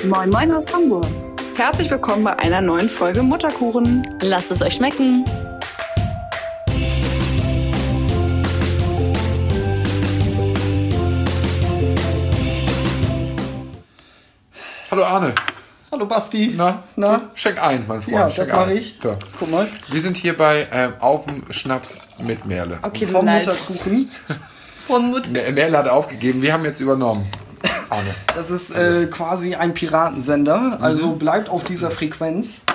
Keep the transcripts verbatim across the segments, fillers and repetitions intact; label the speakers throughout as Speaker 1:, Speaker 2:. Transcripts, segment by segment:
Speaker 1: Moin Moin aus Hamburg.
Speaker 2: Herzlich willkommen bei einer neuen Folge Mutterkuchen.
Speaker 1: Lasst es euch schmecken.
Speaker 3: Hallo Arne.
Speaker 4: Hallo Basti.
Speaker 3: Na,
Speaker 4: Na?
Speaker 3: Schenk ein, mein Freund.
Speaker 4: Ja,
Speaker 3: Schenk
Speaker 4: das mache
Speaker 3: ein.
Speaker 4: ich.
Speaker 3: So.
Speaker 4: Guck mal.
Speaker 3: Wir sind hier bei ähm, Auf dem Schnaps mit Merle.
Speaker 1: Okay, du
Speaker 4: Vom
Speaker 1: leidest.
Speaker 4: Mutterkuchen.
Speaker 1: Von Mutter.
Speaker 3: Mer- Merle hat aufgegeben, wir haben jetzt übernommen. Arne.
Speaker 4: Das ist äh, quasi ein Piratensender. Also bleibt auf dieser Frequenz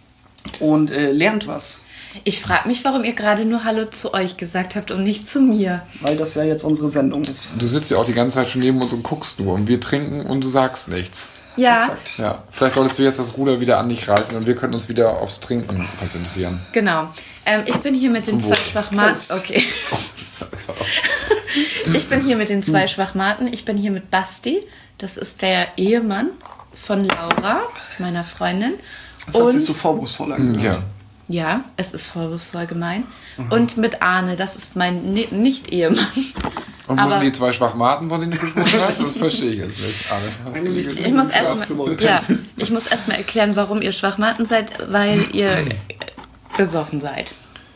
Speaker 4: und äh, lernt was.
Speaker 1: Ich frage mich, warum ihr gerade nur Hallo zu euch gesagt habt und nicht zu mir.
Speaker 4: Weil das ja jetzt unsere Sendung ist.
Speaker 3: Du sitzt ja auch die ganze Zeit schon neben uns und guckst nur und wir trinken und du sagst nichts.
Speaker 1: Ja,
Speaker 4: Exakt.
Speaker 3: Ja, vielleicht solltest du jetzt das Ruder wieder an dich reißen und wir können uns wieder aufs Trinken konzentrieren.
Speaker 1: genau. Ähm, ich bin hier mit den
Speaker 3: Zum
Speaker 1: zwei
Speaker 3: Wohl.
Speaker 1: Schwachmaten.
Speaker 4: Prost.
Speaker 1: Okay.
Speaker 3: Oh, das ist auch-
Speaker 1: Ich bin hier mit den zwei Schwachmaten. Ich bin hier mit Basti. Das ist der Ehemann von Laura, meiner Freundin.
Speaker 4: Das hat
Speaker 1: Und
Speaker 4: sich so vorwurfsvoll angehört.
Speaker 3: ja.
Speaker 1: ja, es ist vorwurfsvoll gemein. Und mit Arne, das ist mein Ne- Nicht-Ehemann.
Speaker 3: Und wo
Speaker 1: Aber-
Speaker 3: sind die zwei Schwachmaten, von denen du gesprochen hast? Das verstehe ich jetzt nicht. Arne, hast du die
Speaker 1: Ich muss
Speaker 4: Schlafzimmer.
Speaker 1: erstmal ja, ich muss erstmal erklären, warum ihr Schwachmaten seid, weil ihr besoffen seid.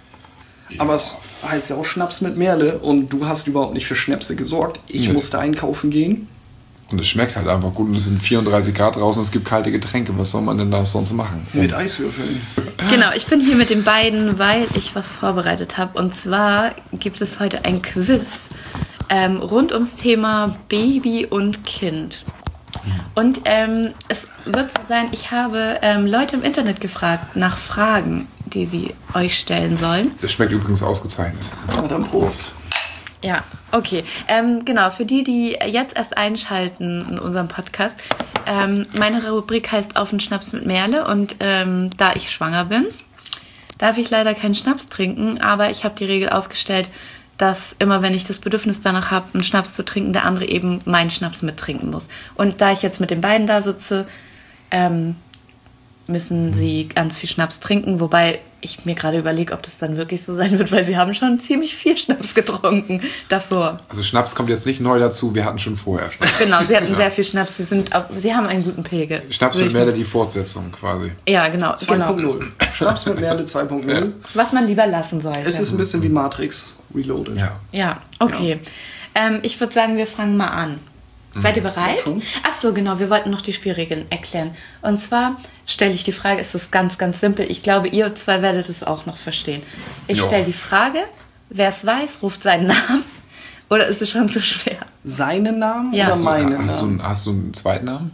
Speaker 4: Aber es heißt ja auch Schnaps mit Merle und du hast überhaupt nicht für Schnäpse gesorgt. Ich
Speaker 3: Nee.
Speaker 4: musste einkaufen gehen.
Speaker 3: Und es schmeckt halt einfach gut und es sind vierunddreißig Grad draußen und es gibt kalte Getränke. Was soll man denn da sonst machen?
Speaker 4: Mit Eiswürfeln.
Speaker 1: Genau, ich bin hier mit den beiden, weil ich was vorbereitet habe. Und zwar gibt es heute ein Quiz ähm, rund ums Thema Baby und Kind. Und ähm, es wird so sein, ich habe ähm, Leute im Internet gefragt nach Fragen, die sie euch stellen sollen.
Speaker 3: Das schmeckt übrigens ausgezeichnet.
Speaker 4: Ja, dann Prost.
Speaker 1: Ja, okay. Ähm, genau, für die, die jetzt erst einschalten in unserem Podcast, ähm, meine Rubrik heißt Auf den Schnaps mit Merle und ähm, da ich schwanger bin, darf ich leider keinen Schnaps trinken, aber ich habe die Regel aufgestellt, dass immer, wenn ich das Bedürfnis danach habe, einen Schnaps zu trinken, der andere eben meinen Schnaps mittrinken muss. Und da ich jetzt mit den beiden da sitze, ähm, müssen sie ganz viel Schnaps trinken, wobei ich mir gerade überlege, ob das dann wirklich so sein wird, weil sie haben schon ziemlich viel Schnaps getrunken davor.
Speaker 3: Also Schnaps kommt jetzt nicht neu dazu, wir hatten schon vorher Schnaps.
Speaker 1: Genau, sie hatten sehr viel Schnaps, sie, sind, auf- sie haben einen guten Pegel.
Speaker 3: Schnaps
Speaker 1: Würde
Speaker 3: mit
Speaker 1: ich
Speaker 3: Merle
Speaker 1: mal-
Speaker 3: die Fortsetzung quasi.
Speaker 1: Ja, genau. genau.
Speaker 4: zwei Punkt null. Schnaps mit Merle zwei Punkt null.
Speaker 1: Was man lieber lassen sollte.
Speaker 4: Es ist ein bisschen wie Matrix Reloaded.
Speaker 3: Ja.
Speaker 1: Ja, okay. Ähm, ich würde sagen, wir fangen mal an. Seid ihr bereit?
Speaker 4: schon.
Speaker 1: Ach so, genau, wir wollten noch die Spielregeln erklären. Und zwar stelle ich die Frage, es ist ganz, ganz simpel. Ich glaube, ihr zwei werdet es auch noch verstehen. Ich
Speaker 3: Ja.
Speaker 1: stelle die Frage, wer es weiß, ruft seinen Namen. Oder ist es schon zu schwer?
Speaker 4: Seinen Namen
Speaker 1: Ja.
Speaker 4: oder
Speaker 1: Hast du-
Speaker 4: meinen
Speaker 3: Hast du,
Speaker 4: Namen?
Speaker 3: einen- hast du einen zweiten Namen?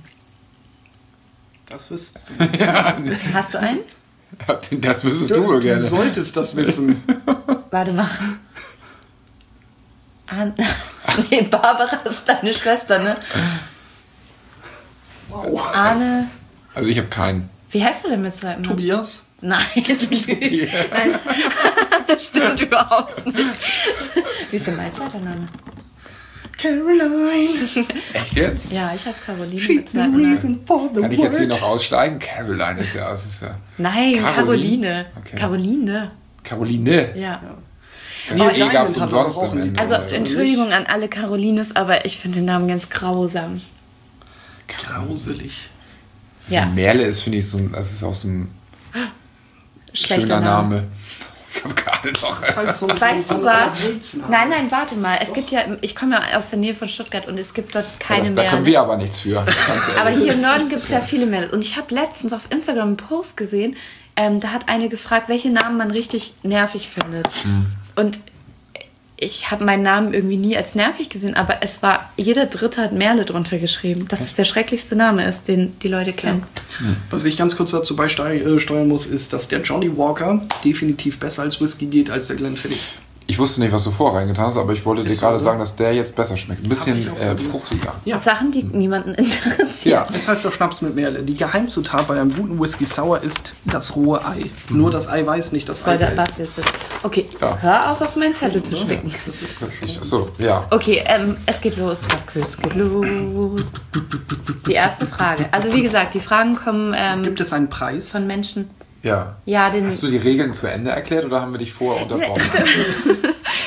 Speaker 4: Das wüsstest du.
Speaker 1: Hast du einen?
Speaker 3: Das wüsstest
Speaker 4: Du,
Speaker 3: du,
Speaker 4: du
Speaker 3: gerne.
Speaker 4: solltest das wissen.
Speaker 1: Warte mal. An nee, Barbara ist deine Schwester, ne?
Speaker 4: Wow.
Speaker 1: Arne.
Speaker 3: Also ich habe keinen.
Speaker 1: Wie heißt du denn mit zweiten Namen?
Speaker 4: Tobias?
Speaker 1: Nein, du lügst. Nein, das stimmt überhaupt nicht. Wie ist denn mein zweiter Name?
Speaker 4: Caroline.
Speaker 3: Echt jetzt?
Speaker 1: Ja, ich heiße Caroline
Speaker 4: She's
Speaker 1: mit
Speaker 4: the
Speaker 1: zweiten Namen.
Speaker 4: reason for the
Speaker 3: Kann ich jetzt hier
Speaker 4: world.
Speaker 3: noch aussteigen? Caroline ist ja... Das ist ja
Speaker 1: Nein,
Speaker 3: Caroline?
Speaker 1: Caroline.
Speaker 3: Okay.
Speaker 1: Caroline.
Speaker 3: Caroline.
Speaker 1: Ja.
Speaker 3: Das
Speaker 4: Aber
Speaker 3: E
Speaker 4: Diamond
Speaker 3: gab es
Speaker 4: hat
Speaker 3: umsonst
Speaker 4: aber auch
Speaker 3: am
Speaker 4: einen-
Speaker 3: Ende.
Speaker 1: Also
Speaker 3: oder?
Speaker 1: Entschuldigung an alle Carolines, aber ich finde den Namen ganz grausam.
Speaker 4: Grauselig.
Speaker 3: Also
Speaker 1: Ja.
Speaker 3: Merle ist, finde ich, so ein... Das ist auch so ein
Speaker 1: Schlechter
Speaker 3: schöner
Speaker 1: Name.
Speaker 3: Name. Ich habe gerade noch...
Speaker 4: Halt so,
Speaker 1: Weißt
Speaker 4: so
Speaker 1: du
Speaker 4: ein
Speaker 1: was?
Speaker 4: Rätsel.
Speaker 1: Nein, nein, warte mal. Es gibt ja, ich komme ja aus der Nähe von Stuttgart und es gibt dort keine
Speaker 3: das, da
Speaker 1: mehr.
Speaker 3: können wir aber nichts für. Ganz ehrlich.
Speaker 1: Aber hier im Norden gibt es ja viele Mädels. Und ich habe letztens auf Instagram einen Post gesehen, ähm, da hat eine gefragt, welche Namen man richtig nervig findet. Und ich habe meinen Namen irgendwie nie als nervig gesehen, aber es war, jeder Dritte hat Merle drunter geschrieben, dass es der schrecklichste Name ist, den die Leute kennen.
Speaker 4: Was ich ganz kurz dazu beisteuern muss, ist, dass der Johnny Walker definitiv besser als Whisky geht als der Glenfiddich.
Speaker 3: Ich wusste nicht, was du vorher reingetan hast, aber ich wollte dir
Speaker 4: Ist so,
Speaker 3: gerade
Speaker 4: oder?
Speaker 3: sagen, dass der jetzt besser schmeckt. Ein bisschen
Speaker 4: Hab ich auch
Speaker 3: äh,
Speaker 4: probiert.
Speaker 3: fruchtiger.
Speaker 4: Ja.
Speaker 1: Sachen, die niemanden interessieren.
Speaker 3: Ja.
Speaker 4: Es heißt doch Schnaps mit Merle. Die Geheimzutat bei einem guten Whisky Sour ist das rohe Ei. Nur das Ei weiß nicht das
Speaker 1: Voll der
Speaker 4: Ei.
Speaker 1: Bass jetzt. Okay,
Speaker 3: Ja.
Speaker 1: hör auf, auf meinen Zettel zu schwicken.
Speaker 4: Das ist
Speaker 3: Ich, achso, ja.
Speaker 1: Okay, ähm, es geht los. Das Quiz geht los. Die erste Frage. Also wie gesagt, die Fragen kommen ähm,
Speaker 4: Gibt es einen Preis?
Speaker 1: von Menschen.
Speaker 3: Ja.
Speaker 1: Ja, den.
Speaker 3: Hast du die Regeln zu Ende erklärt oder haben wir dich vorher unterbrochen?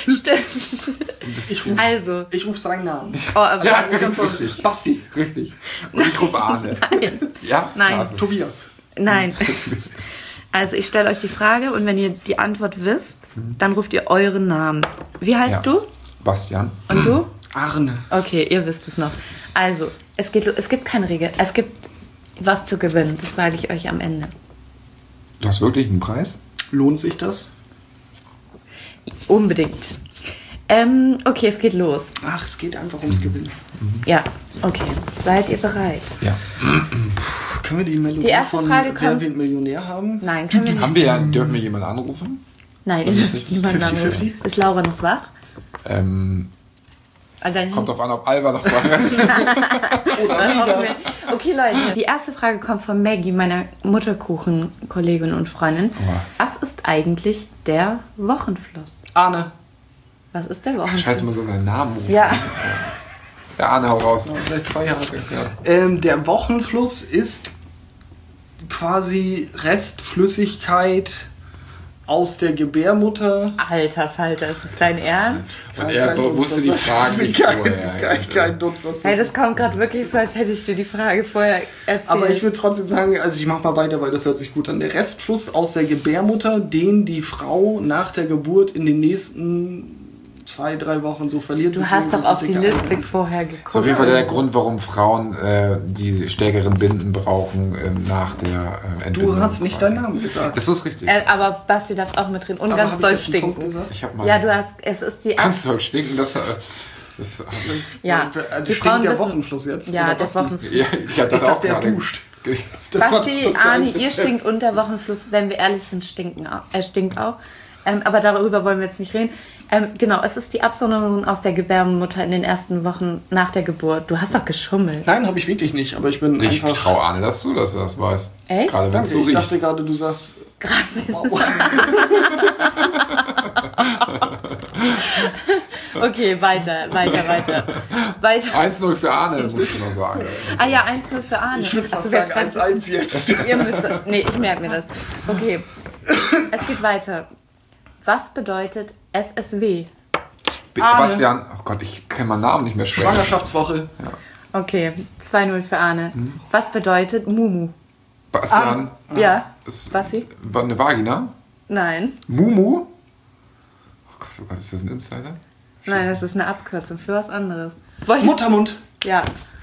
Speaker 1: Stimmt.
Speaker 4: Ich ruf,
Speaker 1: Also.
Speaker 4: ich ruf seinen Namen.
Speaker 1: Oh, aber
Speaker 3: Ja, richtig.
Speaker 4: Basti.
Speaker 3: Richtig. Und ich rufe Arne.
Speaker 1: Nein.
Speaker 3: Ja?
Speaker 1: Nein.
Speaker 3: Also.
Speaker 4: Tobias.
Speaker 1: Nein. Also ich stelle euch die Frage und wenn ihr die Antwort wisst, dann ruft ihr euren Namen. Wie heißt
Speaker 3: Ja.
Speaker 1: du?
Speaker 3: Bastian.
Speaker 1: Und du?
Speaker 4: Arne.
Speaker 1: Okay, ihr wisst es noch. Also, es, geht, es gibt keine Regel. Es gibt was zu gewinnen. Das sage ich euch am Ende.
Speaker 3: Du hast wirklich einen Preis?
Speaker 4: Lohnt sich das?
Speaker 1: Unbedingt. Ähm, okay, es geht los.
Speaker 4: Ach, es geht einfach ums Gewinnen.
Speaker 1: Ja, okay. Seid ihr bereit?
Speaker 3: Ja.
Speaker 4: Können wir die Melodie
Speaker 1: Die erste
Speaker 4: von
Speaker 1: Frage
Speaker 4: Wer
Speaker 1: kommt-
Speaker 4: wird Millionär haben?
Speaker 1: Nein, können wir nicht.
Speaker 3: Haben wir ja, dürfen wir jemanden anrufen?
Speaker 1: Nein,
Speaker 3: Das
Speaker 1: ihr
Speaker 3: ist
Speaker 1: dürft
Speaker 3: nicht
Speaker 1: niemanden
Speaker 4: fifty
Speaker 1: anrufen.
Speaker 4: fifty?
Speaker 1: Ist Laura noch wach?
Speaker 3: Ähm,
Speaker 1: Ah, dein
Speaker 3: kommt
Speaker 1: Handy-
Speaker 3: drauf an, ob Alba noch wach ist.
Speaker 1: Okay, Leute, die erste Frage kommt von Maggie, meiner Mutterkuchen-Kollegin und Freundin.
Speaker 3: Oha.
Speaker 1: Was ist eigentlich der Wochenfluss?
Speaker 4: Arne.
Speaker 1: Was ist der Wochenfluss?
Speaker 3: Scheiße, muss er seinen Namen rufen.
Speaker 1: Ja,
Speaker 3: Der Arne, hau raus.
Speaker 4: Vielleicht zwei Jahre.
Speaker 3: Ja.
Speaker 4: Ähm, der Wochenfluss ist quasi Restflüssigkeit aus der Gebärmutter.
Speaker 1: alter Falter, ist das dein Ernst?
Speaker 3: Und er wusste die Fragen nicht
Speaker 4: kein,
Speaker 3: vorher.
Speaker 4: Kein, kein Dutz, was
Speaker 1: Hey,
Speaker 4: das
Speaker 1: das kommt gerade wirklich so, als hätte ich dir die Frage vorher erzählt.
Speaker 4: Aber ich würde trotzdem sagen, also ich mache mal weiter, weil das hört sich gut an. Der Restfluss aus der Gebärmutter, den die Frau nach der Geburt in den nächsten zwei, drei Wochen so verliert.
Speaker 1: Du
Speaker 4: deswegen
Speaker 1: hast doch
Speaker 4: ist
Speaker 1: auf
Speaker 4: es
Speaker 1: die
Speaker 4: dicker
Speaker 1: Liste
Speaker 4: Alkohol.
Speaker 1: vorher
Speaker 3: Das ist auf
Speaker 1: geguckt.
Speaker 3: jeden Fall der Grund, warum Frauen äh, die stärkeren Binden brauchen ähm, nach der äh, Entbindung.
Speaker 4: Du hast nicht deinen Namen gesagt.
Speaker 3: Das ist richtig.
Speaker 1: Äh, aber Basti darf auch mit drin und
Speaker 4: Aber
Speaker 1: ganz
Speaker 4: hab ich
Speaker 1: doll
Speaker 4: jetzt einen Punkt
Speaker 1: stinken.
Speaker 4: gesagt?
Speaker 3: Ich hab mal
Speaker 1: Ja, du hast, es ist die...
Speaker 3: Ganz doll stinken, das, äh, das hab ich.
Speaker 1: ja,
Speaker 4: Äh,
Speaker 1: die
Speaker 4: stinkt
Speaker 1: Frauen
Speaker 4: der
Speaker 1: wissen-
Speaker 4: Wochenfluss jetzt?
Speaker 1: Ja,
Speaker 4: oder
Speaker 1: der
Speaker 4: Basti?
Speaker 1: Wochenfluss.
Speaker 3: Ja, ich hab das
Speaker 4: Ich
Speaker 3: auch
Speaker 4: dachte, der
Speaker 3: gerade.
Speaker 4: duscht. Das war
Speaker 1: Basti,
Speaker 4: das
Speaker 1: Arni,
Speaker 4: geile
Speaker 1: ihr
Speaker 4: Rezept.
Speaker 1: stinkt und der Wochenfluss, wenn wir ehrlich sind, stinken auch. Er stinkt auch. Ähm, aber darüber wollen wir jetzt nicht reden. Ähm, genau, es ist die Absonderung aus der Gebärmutter in den ersten Wochen nach der Geburt. Du hast doch geschummelt.
Speaker 4: Nein, habe ich wirklich nicht, aber ich bin
Speaker 3: Ich
Speaker 4: einfach...
Speaker 3: trau Arne, dass du das, das weißt.
Speaker 1: Echt?
Speaker 3: Gerade wenn
Speaker 4: Danke,
Speaker 3: es so
Speaker 4: ich dachte
Speaker 3: riecht.
Speaker 4: gerade, du sagst... Wow.
Speaker 1: Okay, weiter, weiter, weiter. weiter.
Speaker 3: eins null für Arne, musst du noch sagen.
Speaker 1: Ah ja, eins null für Arne.
Speaker 4: Ich würde
Speaker 1: Ach
Speaker 4: fast
Speaker 1: so, wer
Speaker 4: sagen
Speaker 1: schreibt-
Speaker 4: eins eins jetzt.
Speaker 1: Ihr müsst... Nee, ich merke mir das. Okay, es geht weiter. Was bedeutet S S W?
Speaker 4: Arne.
Speaker 3: Bastian, oh Gott, ich kann meinen Namen nicht mehr sprechen.
Speaker 4: Schwangerschaftswoche.
Speaker 1: Okay, zwei null für Arne. Was bedeutet Mumu?
Speaker 3: Bastian,
Speaker 1: Ja,
Speaker 3: ist
Speaker 1: Basti?
Speaker 3: war eine Vagina?
Speaker 1: Nein.
Speaker 3: Mumu? Oh Gott, oh Gott, ist das ein Insider?
Speaker 1: Nein, das ist eine Abkürzung für was anderes. Wollt-
Speaker 4: Muttermund.
Speaker 1: Ja,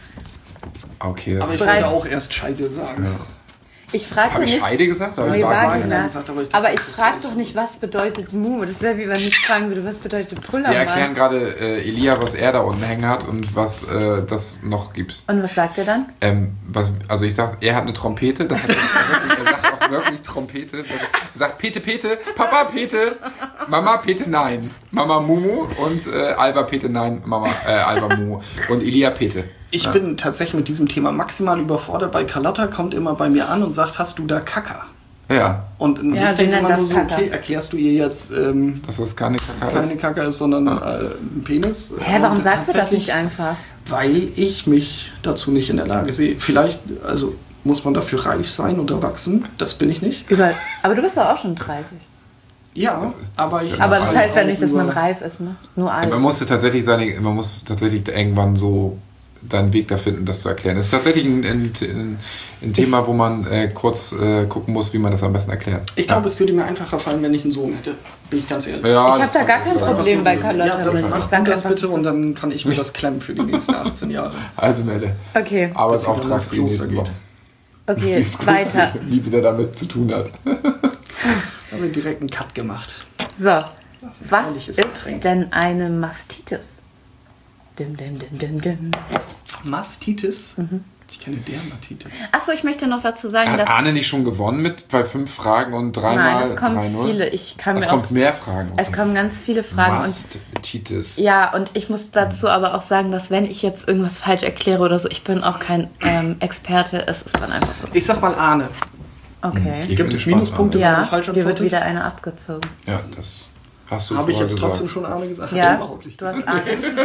Speaker 3: Okay, das
Speaker 4: Aber ich
Speaker 3: ist,
Speaker 1: Bereits-
Speaker 4: wollte auch erst Scheide sagen.
Speaker 1: ich fragte
Speaker 3: habe ich
Speaker 1: nicht...
Speaker 3: Scheide gesagt? Oder
Speaker 1: Nee,
Speaker 3: hab ich
Speaker 1: Vagina.
Speaker 4: Vagina gesagt, aber ich dachte,
Speaker 1: aber ich
Speaker 4: das ist
Speaker 1: frage
Speaker 4: nicht.
Speaker 1: doch nicht, was bedeutet Mumu. Das wäre wie wenn ich fragen würde, was bedeutet
Speaker 3: Wir
Speaker 1: Pullermann.
Speaker 3: erklären gerade äh, Elia, was er da unten hängen hat und was äh, das noch gibt.
Speaker 1: Und was sagt er dann?
Speaker 3: Ähm, was, also ich sag, er hat eine Trompete, das hat er, wirklich, er sagt auch wirklich Trompete. Er sagt Pete, Pete, Papa Pete, Mama Pete, nein. Mama Mumu und äh, Alba Pete, nein, Mama äh, Alba Mumu. Und Elia Pete.
Speaker 4: Ich
Speaker 3: Ja.
Speaker 4: bin tatsächlich mit diesem Thema maximal überfordert, weil Carlotta kommt immer bei mir an und sagt, hast du da Kacker?
Speaker 3: Ja,
Speaker 4: Und
Speaker 1: Ja,
Speaker 4: ich
Speaker 1: sie
Speaker 4: denke
Speaker 1: nennt
Speaker 4: immer nur
Speaker 1: das
Speaker 4: so,
Speaker 1: Kacker.
Speaker 4: okay, erklärst du ihr jetzt ähm,
Speaker 3: dass das keine Kaka
Speaker 4: keine
Speaker 3: ist.
Speaker 4: Kacker ist, sondern
Speaker 3: Ah.
Speaker 4: äh, ein Penis?
Speaker 1: Hä, warum
Speaker 4: Und
Speaker 1: sagst du das
Speaker 4: tatsächlich,
Speaker 1: nicht einfach?
Speaker 4: Weil ich mich dazu nicht in der Lage sehe. Vielleicht, also muss man dafür reif sein und erwachsen, das bin ich nicht.
Speaker 1: Über, aber du bist doch auch schon dreißig.
Speaker 4: Ja, aber ich...
Speaker 1: Aber das
Speaker 3: alt
Speaker 1: heißt ja
Speaker 4: auch
Speaker 1: nicht, dass man
Speaker 4: nur-
Speaker 1: reif ist, ne? Nur alt.
Speaker 3: Man musste tatsächlich seine, man muss tatsächlich irgendwann so deinen Weg da finden, das zu erklären. Es ist tatsächlich ein, ein, ein, ein Thema, wo man äh, kurz äh, gucken muss, wie man das am besten erklärt.
Speaker 4: Ich glaube, es würde mir einfacher fallen, wenn ich einen Sohn hätte. Bin ich ganz ehrlich.
Speaker 3: Ja,
Speaker 1: ich habe
Speaker 3: das
Speaker 1: da
Speaker 3: war-
Speaker 1: gar
Speaker 3: das
Speaker 1: kein
Speaker 3: ist einfach
Speaker 1: Problem
Speaker 3: so.
Speaker 1: bei Carlotta
Speaker 4: Ja, dann
Speaker 1: mit. Ich
Speaker 4: mach
Speaker 1: sag
Speaker 4: das
Speaker 1: einfach,
Speaker 4: bitte
Speaker 1: das
Speaker 4: und
Speaker 1: ist-
Speaker 4: dann kann ich mir das klemmen für die nächsten achtzehn Jahre.
Speaker 3: Also Melle,
Speaker 1: Okay,
Speaker 3: Arbeitsauftrag
Speaker 4: ins
Speaker 3: für die
Speaker 4: Kloster
Speaker 3: nächste
Speaker 4: geht.
Speaker 3: Woche.
Speaker 1: okay,
Speaker 3: Das ist
Speaker 1: weiter.
Speaker 3: Wie wieder damit zu tun hat.
Speaker 4: Da haben wir direkt einen Cut gemacht.
Speaker 1: So,
Speaker 4: ein
Speaker 1: was
Speaker 4: herrliches
Speaker 1: ist
Speaker 4: Getränk.
Speaker 1: denn eine Mastitis? Dim, dim, dim, dim, dim.
Speaker 4: Mastitis?
Speaker 1: Mhm.
Speaker 4: Ich kenne Dermatitis.
Speaker 1: Achso, ich möchte noch dazu sagen,
Speaker 3: Hat
Speaker 1: dass...
Speaker 3: Arne nicht schon gewonnen mit bei fünf Fragen und
Speaker 1: Nein,
Speaker 3: dreimal
Speaker 1: es kommen
Speaker 3: drei null?
Speaker 1: viele. Ich kann
Speaker 3: Es
Speaker 1: mir auch,
Speaker 3: kommt mehr Fragen.
Speaker 1: es kommen ganz viele Fragen und
Speaker 3: Mastitis.
Speaker 1: ja, und ich muss dazu aber auch sagen, dass wenn ich jetzt irgendwas falsch erkläre oder so, ich bin auch kein ähm, Experte, es ist dann einfach so.
Speaker 4: Ich sag mal Ahne.
Speaker 1: Okay.
Speaker 3: Ich
Speaker 4: Gibt
Speaker 3: bin
Speaker 4: es
Speaker 3: gespannt,
Speaker 4: Minuspunkte?
Speaker 3: Arne.
Speaker 4: wenn man
Speaker 1: Ja,
Speaker 4: falsch
Speaker 1: dir wird
Speaker 4: antwortet?
Speaker 1: wieder eine abgezogen.
Speaker 3: Ja, das hast du
Speaker 4: Habe ich
Speaker 3: vorher
Speaker 4: jetzt
Speaker 3: gesagt.
Speaker 4: trotzdem schon Ahne gesagt? Hat er
Speaker 1: Ja,
Speaker 4: überhaupt nicht
Speaker 1: du hast
Speaker 4: gesagt.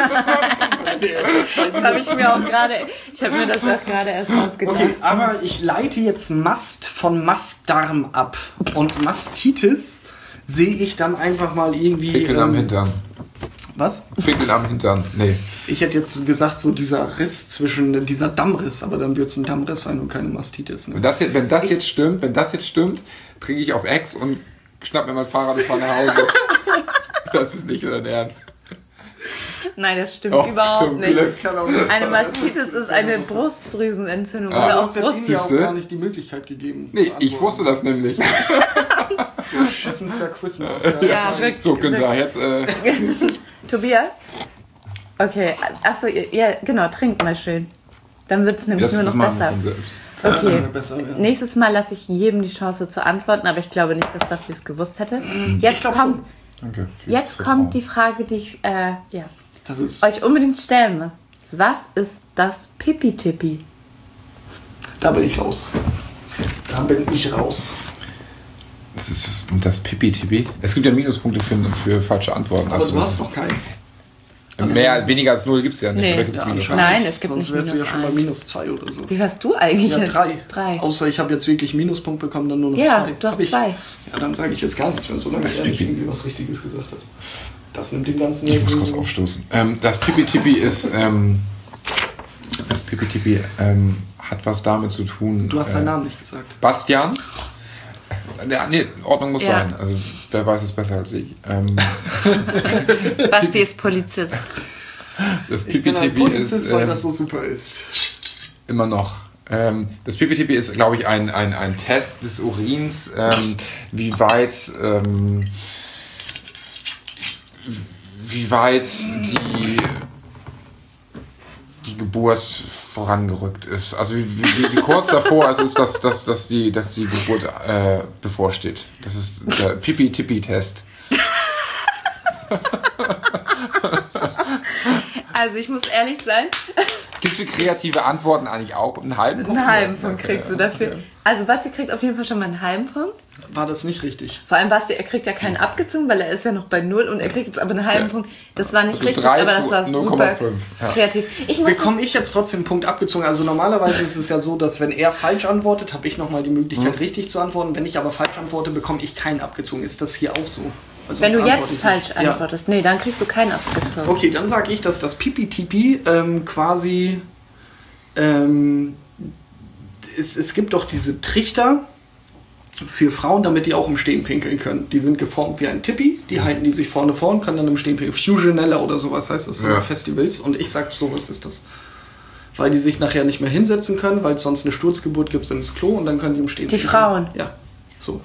Speaker 1: Ahne. Das habe ich mir auch gerade, ich habe mir das auch gerade erst ausgedacht.
Speaker 4: Okay, aber ich leite jetzt Mast von Mastdarm ab. Und Mastitis sehe ich dann einfach mal irgendwie...
Speaker 3: Pickeln am
Speaker 4: ähm,
Speaker 3: Hintern.
Speaker 4: Was?
Speaker 3: Pinkeln am Hintern. Nee.
Speaker 4: Ich hätte jetzt gesagt, so dieser Riss zwischen, dieser Dammriss, aber dann wird es ein Dammriss sein und keine Mastitis. Ne?
Speaker 3: Wenn das, jetzt, wenn das jetzt stimmt, wenn das jetzt stimmt, trinke ich auf Ex und schnapp mir mein Fahrrad und fahre nach Hause. Das ist nicht dein Ernst.
Speaker 1: Nein, das stimmt
Speaker 3: Oh,
Speaker 1: überhaupt
Speaker 3: zum
Speaker 1: nicht.
Speaker 3: Glück.
Speaker 1: Eine Mastitis ist eine Brustdrüsenentzündung.
Speaker 3: Ah.
Speaker 1: Oder
Speaker 4: Du
Speaker 1: auch
Speaker 4: hast jetzt ihnen ja auch
Speaker 3: Siehste?
Speaker 4: gar nicht die Möglichkeit gegeben.
Speaker 3: Nee,
Speaker 4: zu
Speaker 3: ich
Speaker 4: antworten.
Speaker 3: wusste das nämlich.
Speaker 4: Beschissenster Quizmaus.
Speaker 1: Ja, wirklich.
Speaker 3: So, Günther, jetzt... Äh,
Speaker 1: Tobias? Okay, achso, ja, genau, trink mal schön. Dann wird es nämlich
Speaker 3: das
Speaker 1: nur
Speaker 3: das
Speaker 1: noch
Speaker 3: machen wir
Speaker 1: besser.
Speaker 3: von selbst.
Speaker 1: Okay,
Speaker 4: Besser, ja.
Speaker 1: nächstes Mal lasse ich jedem die Chance zu antworten, aber ich glaube nicht, dass Basti es gewusst hätte. Jetzt
Speaker 4: glaub
Speaker 1: kommt,
Speaker 3: Danke. für
Speaker 1: jetzt
Speaker 3: das
Speaker 1: kommt die
Speaker 3: Vertrauen.
Speaker 1: Frage, die ich äh, ja,
Speaker 4: Das ist,
Speaker 1: euch unbedingt stellen muss. Was ist das Pipi-Tippi?
Speaker 4: da bin ich raus. Da bin ich raus.
Speaker 3: Das ist das Pipi-Tippi. Es gibt ja Minuspunkte für, für falsche Antworten.
Speaker 4: Aber
Speaker 3: Also
Speaker 4: du
Speaker 3: das
Speaker 4: hast noch keinen.
Speaker 3: ist- mehr, weniger als null gibt es ja nicht.
Speaker 1: Nee.
Speaker 3: Oder gibt's
Speaker 4: Ja,
Speaker 3: Minus?
Speaker 4: anscheinend.
Speaker 1: Nein, es gibt
Speaker 4: Sonst
Speaker 1: nicht
Speaker 4: wärst du ja
Speaker 1: minus
Speaker 4: schon bei
Speaker 1: eins.
Speaker 4: minus zwei oder so.
Speaker 1: Wie warst du eigentlich?
Speaker 4: Ja, drei.
Speaker 1: Drei.
Speaker 4: Außer ich habe jetzt wirklich Minuspunkt bekommen, dann nur noch
Speaker 1: Ja,
Speaker 4: zwei.
Speaker 1: du hast
Speaker 4: Hab ich?
Speaker 1: zwei.
Speaker 4: Ja, dann sage ich jetzt gar nichts mehr, solange
Speaker 3: Das
Speaker 4: er nicht
Speaker 3: Pipi.
Speaker 4: irgendwie was Richtiges gesagt hat. Das nimmt dem Ganzen
Speaker 3: Ich muss
Speaker 4: irgendwie-
Speaker 3: kurz aufstoßen. Ähm, das Pipi-Tippi ist... Ähm, das Pipi-Tippi ähm, hat was damit zu tun...
Speaker 4: Du hast
Speaker 3: äh,
Speaker 4: seinen Namen nicht gesagt.
Speaker 3: Bastian? Ja, nee, Ordnung muss
Speaker 1: Ja.
Speaker 3: sein. Also, wer weiß es besser als ich. Ähm,
Speaker 1: Basti ist Polizist.
Speaker 3: das
Speaker 4: Ich bin ein
Speaker 3: Pipi-Tippi
Speaker 4: Polizist,
Speaker 3: ist
Speaker 4: weil
Speaker 3: ähm,
Speaker 4: das so super ist.
Speaker 3: immer noch. Ähm, das Pipi-Tippi ist, glaube ich, ein, ein, ein Test des Urins, ähm, wie weit... Ähm, wie weit die, die Geburt vorangerückt ist. Also wie, wie, wie kurz davor es ist, dass, dass, dass, die, dass die Geburt äh, bevorsteht. Das ist der Pipi-Tippi-Test.
Speaker 1: Also ich muss ehrlich sein,
Speaker 3: Gibt es für kreative Antworten eigentlich auch einen halben Punkt?
Speaker 1: einen halben
Speaker 3: Ja,
Speaker 1: Punkt
Speaker 3: okay,
Speaker 1: kriegst du
Speaker 3: ja.
Speaker 1: dafür. Also Basti kriegt auf jeden Fall schon mal einen halben Punkt.
Speaker 4: War das nicht richtig?
Speaker 1: Vor allem Basti, er kriegt ja keinen abgezogen, weil er ist ja noch bei null und er kriegt jetzt aber einen halben
Speaker 3: Ja.
Speaker 1: Punkt. Das war nicht
Speaker 3: Also
Speaker 1: richtig,
Speaker 3: drei
Speaker 1: aber
Speaker 3: zu
Speaker 1: das war
Speaker 3: null
Speaker 1: super
Speaker 3: Komma fünf, ja.
Speaker 1: kreativ. Ich muss
Speaker 4: Bekomme ich jetzt trotzdem einen Punkt abgezogen? Also normalerweise ist es ja so, dass wenn er falsch antwortet, habe ich nochmal die Möglichkeit,
Speaker 3: Mhm.
Speaker 4: richtig zu antworten. Wenn ich aber falsch antworte, bekomme ich keinen abgezogen. Ist das hier auch so? Also
Speaker 1: Wenn du
Speaker 4: sonst
Speaker 1: jetzt
Speaker 4: antworte ich
Speaker 1: falsch
Speaker 4: nicht. Ja.
Speaker 1: antwortest, nee, dann kriegst du keinen abgezogen.
Speaker 4: Okay, dann sage ich, dass das Pipi-Tipi ähm, quasi... Ähm, es, es gibt doch diese Trichter für Frauen, damit die auch im Stehen pinkeln können. Die sind geformt wie ein Tippi, die halten die sich vorne vor und können dann im Stehen pinkeln. Fusionella oder sowas heißt das, so
Speaker 3: Ja.
Speaker 4: Festivals. Und ich sag, sowas ist das. Weil die sich nachher nicht mehr hinsetzen können, weil es sonst eine Sturzgeburt gibt ins Klo und dann können die im Stehen
Speaker 1: Die
Speaker 4: pinkeln.
Speaker 1: Frauen?
Speaker 4: Ja, so.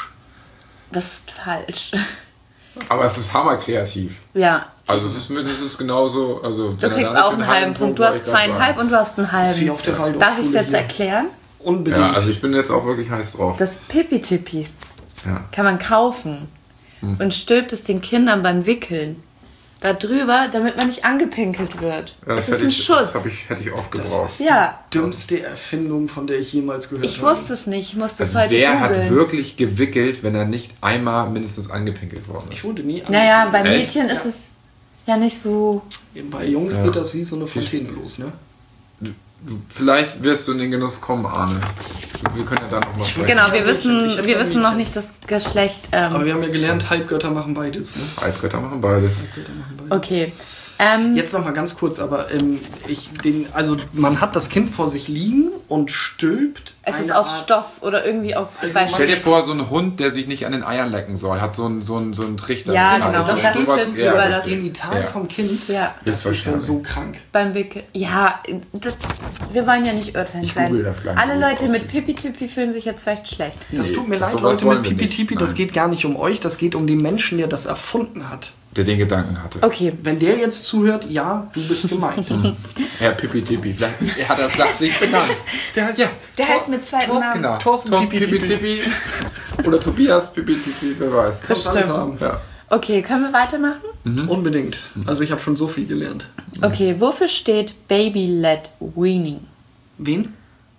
Speaker 1: Das ist falsch.
Speaker 3: Aber es ist hammerkreativ.
Speaker 1: Ja,
Speaker 3: Also es ist, es ist genauso... Also,
Speaker 1: du kriegst auch einen halben Punkt. Du hast zweieinhalb und du hast einen
Speaker 4: Das ist wie
Speaker 1: halben.
Speaker 4: auf der Waldorfschule
Speaker 1: Darf ich es jetzt
Speaker 4: hier.
Speaker 1: erklären?
Speaker 4: Unbedingt.
Speaker 3: Ja, also ich bin jetzt auch wirklich heiß drauf.
Speaker 1: Das Pipi-Tippi
Speaker 3: Ja.
Speaker 1: kann man kaufen und stülpt es den Kindern beim Wickeln da drüber, damit man nicht angepinkelt wird.
Speaker 3: Ja,
Speaker 1: Das
Speaker 3: das
Speaker 1: ist
Speaker 3: hätte
Speaker 1: ein
Speaker 3: ich,
Speaker 1: Schutz.
Speaker 3: das hab ich, hätte ich oft
Speaker 4: Das
Speaker 3: gebraucht.
Speaker 4: ist
Speaker 1: Ja.
Speaker 4: die dümmste Erfindung, von der ich jemals gehört
Speaker 1: Ich
Speaker 4: habe.
Speaker 1: wusste es nicht, ich musste es
Speaker 3: Also
Speaker 1: heute
Speaker 3: wer hat
Speaker 1: googeln.
Speaker 3: wirklich gewickelt, wenn er nicht einmal mindestens angepinkelt worden ist?
Speaker 4: Ich wurde nie
Speaker 1: Naja, bei
Speaker 3: Echt?
Speaker 1: Mädchen ist es ja nicht so...
Speaker 4: Bei Jungs
Speaker 3: Ja.
Speaker 4: geht das wie so eine Fontäne los, ne?
Speaker 3: Du, vielleicht wirst du in den Genuss kommen, Arne. Wir können ja dann noch mal sprechen.
Speaker 1: Genau, wir
Speaker 4: Ja,
Speaker 1: wissen,
Speaker 4: ich hab
Speaker 1: wir
Speaker 4: ein
Speaker 1: wissen noch
Speaker 4: Mädchen.
Speaker 1: nicht das Geschlecht.
Speaker 4: Aber
Speaker 1: Ähm,
Speaker 4: wir haben ja gelernt, Halbgötter machen beides, ne?
Speaker 3: Halbgötter machen beides.
Speaker 4: Halbgötter machen beides.
Speaker 1: okay. Ähm,
Speaker 4: Jetzt noch mal ganz kurz, aber ähm, ich den, also man hat das Kind vor sich liegen und stülpt.
Speaker 1: es ist
Speaker 4: eine
Speaker 1: aus
Speaker 4: Art-
Speaker 1: Stoff oder irgendwie aus... Ich
Speaker 4: Also
Speaker 1: weiß
Speaker 3: Stell dir
Speaker 1: nicht.
Speaker 3: vor, so ein Hund, der sich nicht an den Eiern lecken soll, hat so einen so einen, so einen Trichter.
Speaker 1: Ja,
Speaker 3: im Hals.
Speaker 1: genau,
Speaker 3: Und
Speaker 1: das
Speaker 3: sowas-
Speaker 1: ist jetzt
Speaker 3: ja,
Speaker 1: über
Speaker 3: das-
Speaker 1: das-
Speaker 4: Genital
Speaker 3: Ja.
Speaker 4: vom Kind.
Speaker 1: Ja,
Speaker 4: Das ist ja
Speaker 3: Höchstwahrscheinlich.
Speaker 4: so krank.
Speaker 1: beim Wickeln. Ja, das, wir wollen ja nicht urteilen
Speaker 3: Ich
Speaker 1: sein.
Speaker 3: google das gleich,
Speaker 1: Alle
Speaker 3: wie es
Speaker 1: Leute mit
Speaker 3: aussieht.
Speaker 1: Pipi-Tippi fühlen sich jetzt vielleicht schlecht.
Speaker 4: Das
Speaker 3: Nee,
Speaker 4: tut mir leid,
Speaker 3: sowas
Speaker 4: Leute
Speaker 3: wollen
Speaker 4: mit
Speaker 3: wir nicht.
Speaker 4: Pipi-Tipi, das
Speaker 3: Nein.
Speaker 4: geht gar nicht um euch, das geht um den Menschen, der das erfunden hat.
Speaker 3: Der den Gedanken hatte.
Speaker 1: Okay.
Speaker 4: Wenn der jetzt zuhört, ja, du bist gemeint.
Speaker 3: Herr Pipi-Tippi. Vielleicht er hat das nach sich benannt.
Speaker 4: Der heißt,
Speaker 3: Ja.
Speaker 1: Der heißt mit zweiten
Speaker 4: Thorsten,
Speaker 1: Namen.
Speaker 3: Genau.
Speaker 4: Thorsten Pipi-Tippi.
Speaker 3: Oder Tobias Pipi-Tippi, wer weiß.
Speaker 4: Kannst alles haben.
Speaker 3: Ja.
Speaker 1: Okay, können wir weitermachen?
Speaker 4: Unbedingt. Also ich habe schon so viel gelernt.
Speaker 1: Okay, wofür steht Baby-led Weaning?
Speaker 4: Wen?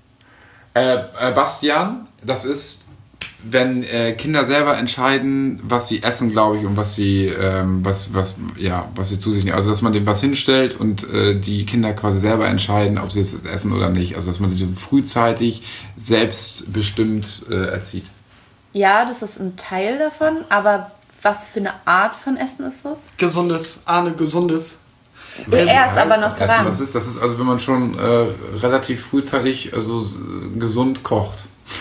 Speaker 3: Äh, äh, Bastian, das ist, wenn äh, Kinder selber entscheiden, was sie essen, glaube ich, und was sie, ähm, was, was, ja, was sie zu sich nehmen. Also, dass man dem was hinstellt und äh, die Kinder quasi selber entscheiden, ob sie es essen oder nicht. Also, dass man sie so frühzeitig selbstbestimmt äh, erzieht.
Speaker 1: Ja, das ist ein Teil davon, aber was für eine Art von Essen ist das?
Speaker 4: Gesundes, Arne, gesundes.
Speaker 1: Er ist aber noch
Speaker 3: Essen,
Speaker 1: dran.
Speaker 3: Das ist, das ist also, wenn man schon äh, relativ frühzeitig also, s- gesund kocht.